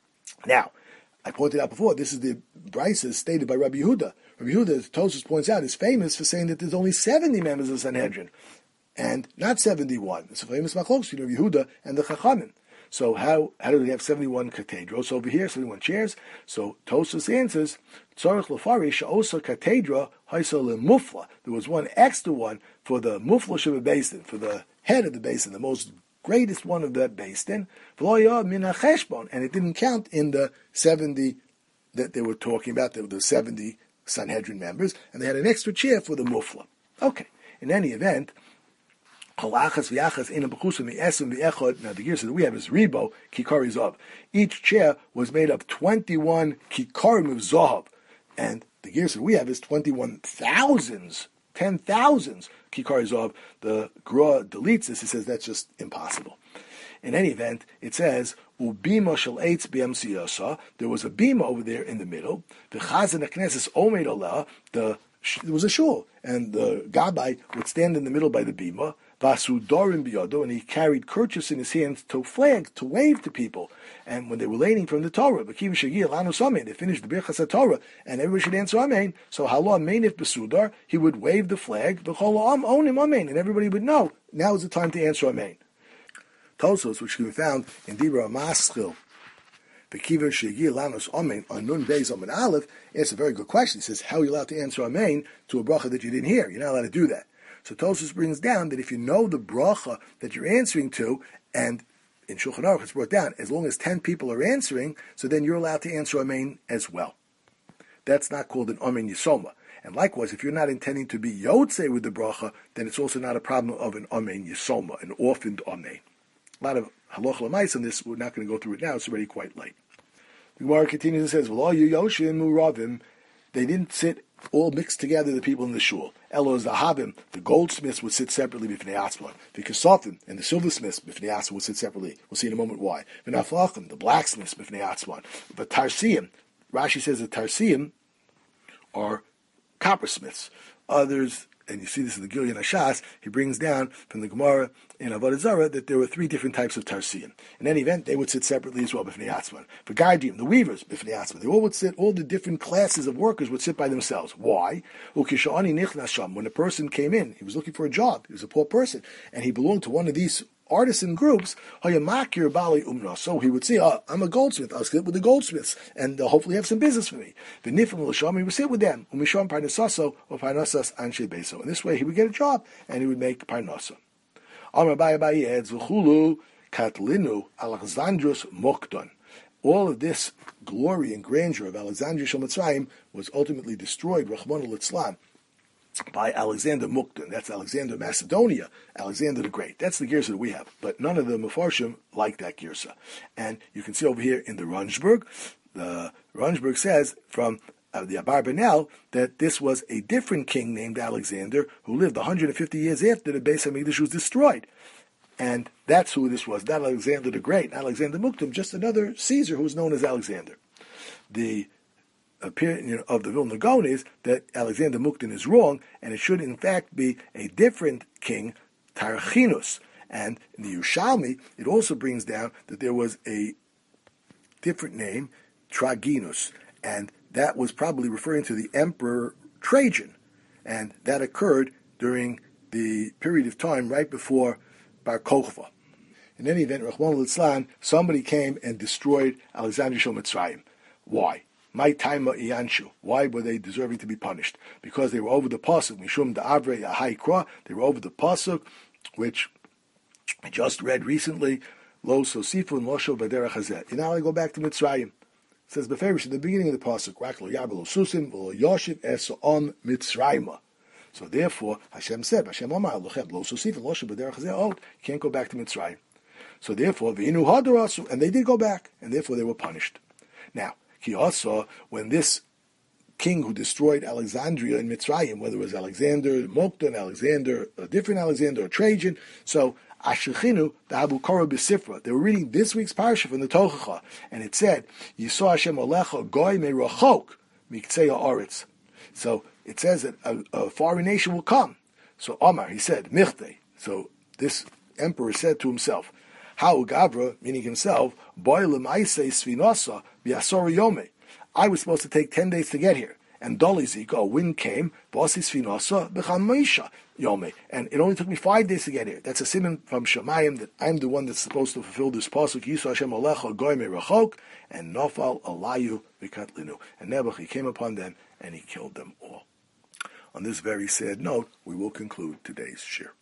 [SPEAKER 1] Now, I pointed out before, this is the brayso stated by Rabbi Yehuda. Rabbi Yehuda, as Tosfos points out, is famous for saying that there's only seventy members of the Sanhedrin, and not seventy-one. It's a famous machlokes between Rabbi Yehuda and the Chachamim. So how how do we have seventy-one cathedrals over here, seventy-one chairs? So Tosfos answers, Tzorich lefarish osa cathedra haisa lemufla. There was one extra one for the mufla sheba basin, for the head of the basin, the most greatest one of that basin, and it didn't count in the seventy that they were talking about, the, the seventy Sanhedrin members, and they had an extra chair for the mufla. Okay, in any event, now the gears that we have is ribo kikari zav. Each chair was made of twenty-one kikarim of zav, and the gears that we have is twenty-one thousands, ten thousands kikari zav. The Gra deletes this. He says that's just impossible. In any event, it says ubima shel eitz b'msiyasa. There was a bima over there in the middle. The chazan knesses omeid aleh. The there was a shul, and the gabbai would stand in the middle by the bima. Vasudorim biyado, and he carried kerchiefs in his hands to flag, to wave to people. And when they were leaning from the Torah, they finished the Birchas Torah, and everybody should answer Amen. So Halo Amen if Besudar, he would wave the flag, V'chol Am onim Amen, and everybody would know. Now is the time to answer Amen. Tosos, which can be found in Dibra Maschil, Bekiva Shegi Lanos Amen on Nun Beis Amen Aleph, asks a very good question. He says, how are you allowed to answer Amen to a bracha that you didn't hear? You're not allowed to do that. So Tosfos brings down that if you know the bracha that you're answering to, and in Shulchan Aruch it's brought down, as long as ten people are answering, so then you're allowed to answer Amen as well. That's not called an Amen Yisoma. And likewise, if you're not intending to be Yotzei with the bracha, then it's also not a problem of an Amen Yisoma, an orphaned Amen. A lot of halacha l'mais on this, we're not going to go through it now, it's already quite late. The Gemara continues and says, V'lo yu yoshin muravim, they didn't sit all mixed together, the people in the shul. Elos the habim, the goldsmiths would sit separately b'fnei atzmon. The kasofim and the silversmiths b'fnei atzmon would sit separately. We'll see in a moment why. V'naflachim, the blacksmiths b'fnei atzmon. But tarsiim, Rashi says that tarsiim are coppersmiths. Others and you see this in the Gilyon Hashas, he brings down from the Gemara in Avodah Zarah that there were three different types of Tarsian. In any event, they would sit separately as well, B'fnei Atzman. For Gardim, the weavers, B'fnei Atzman, they all would sit, all the different classes of workers would sit by themselves. Why? Ukisha'ani nichnas sham, when a person came in, he was looking for a job, he was a poor person, and he belonged to one of these artisan groups, so he would say, oh, I'm a goldsmith, I'll sit with the goldsmiths, and they'll hopefully have some business for me. The Nifim l'sham, he would sit with them, and this way he would get a job, and he would make parnasa. All of this glory and grandeur of Alexandria Shel Mitzrayim was ultimately destroyed, Rachmana litzlan, by Alexander Mukden. That's Alexander Macedonia, Alexander the Great. That's the girsa that we have. But none of the Mefarshim like that girsa. And you can see over here in the Ronsburg, the Ronsburg says from uh, the Abarbanel that this was a different king named Alexander who lived one hundred fifty years after the Beis HaMikdash was destroyed. And that's who this was, not Alexander the Great, not Alexander Mukden, just another Caesar who was known as Alexander. The opinion of the Vilna Gaon is that Alexander Mukden is wrong, and it should in fact be a different king, Tarchinus. And in the Yerushalmi, it also brings down that there was a different name, Traginus, and that was probably referring to the Emperor Trajan, and that occurred during the period of time right before Bar Kokhba. In any event, Rachmana litzlan, somebody came and destroyed Alexandria Shel Mitzrayim. Why? My taima iyanshu. Why were they deserving to be punished? Because they were over the pasuk. Mishum da'avrei ahai kra. They were over the pasuk, which I just read recently. Lo sosifu and losho b'derech hazeh. And now I go back to Mitzrayim. It says beferish at the beginning of the pasuk. Rak lo yabelo susim v'lo yoshiv es on Mitzrayima. So therefore, Hashem said, Hashem Amar Lochem Lo Sosif and Loshe B'derech Hazeh. Oh, you can't go back to Mitzrayim. So therefore, V'inu Hadarasu, and they did go back, and therefore they were punished. Now, Ki also, when this king who destroyed Alexandria in Mitzrayim, whether it was Alexander Mokdan, Alexander, a different Alexander, or Trajan, so Ashechinu, the Abu Korah B'Sifra, they were reading this week's parasha from the Tochacha, and it said, Yisrael Hashem Alecha Goy Me'rachok Miktzei Ha'aretz. So it says that a, a foreign nation will come. So Omar, he said, Michte. So this emperor said to himself, How Gavra, meaning himself, Boilim Aisei Svinasa Biasori Yome. I was supposed to take ten days to get here. And Dolizika, a wind came, Basi Svinasa Bechamisha Yome. And it only took me five days to get here. That's a simon from Shemayim that I'm the one that's supposed to fulfill this pasuk, Yisrael Hashem Alecha Goy Me'rachok, and Nofal Alayu V'katlinu. And Nebuch, he came upon them, and he killed them all. On this very sad note, we will conclude today's shir.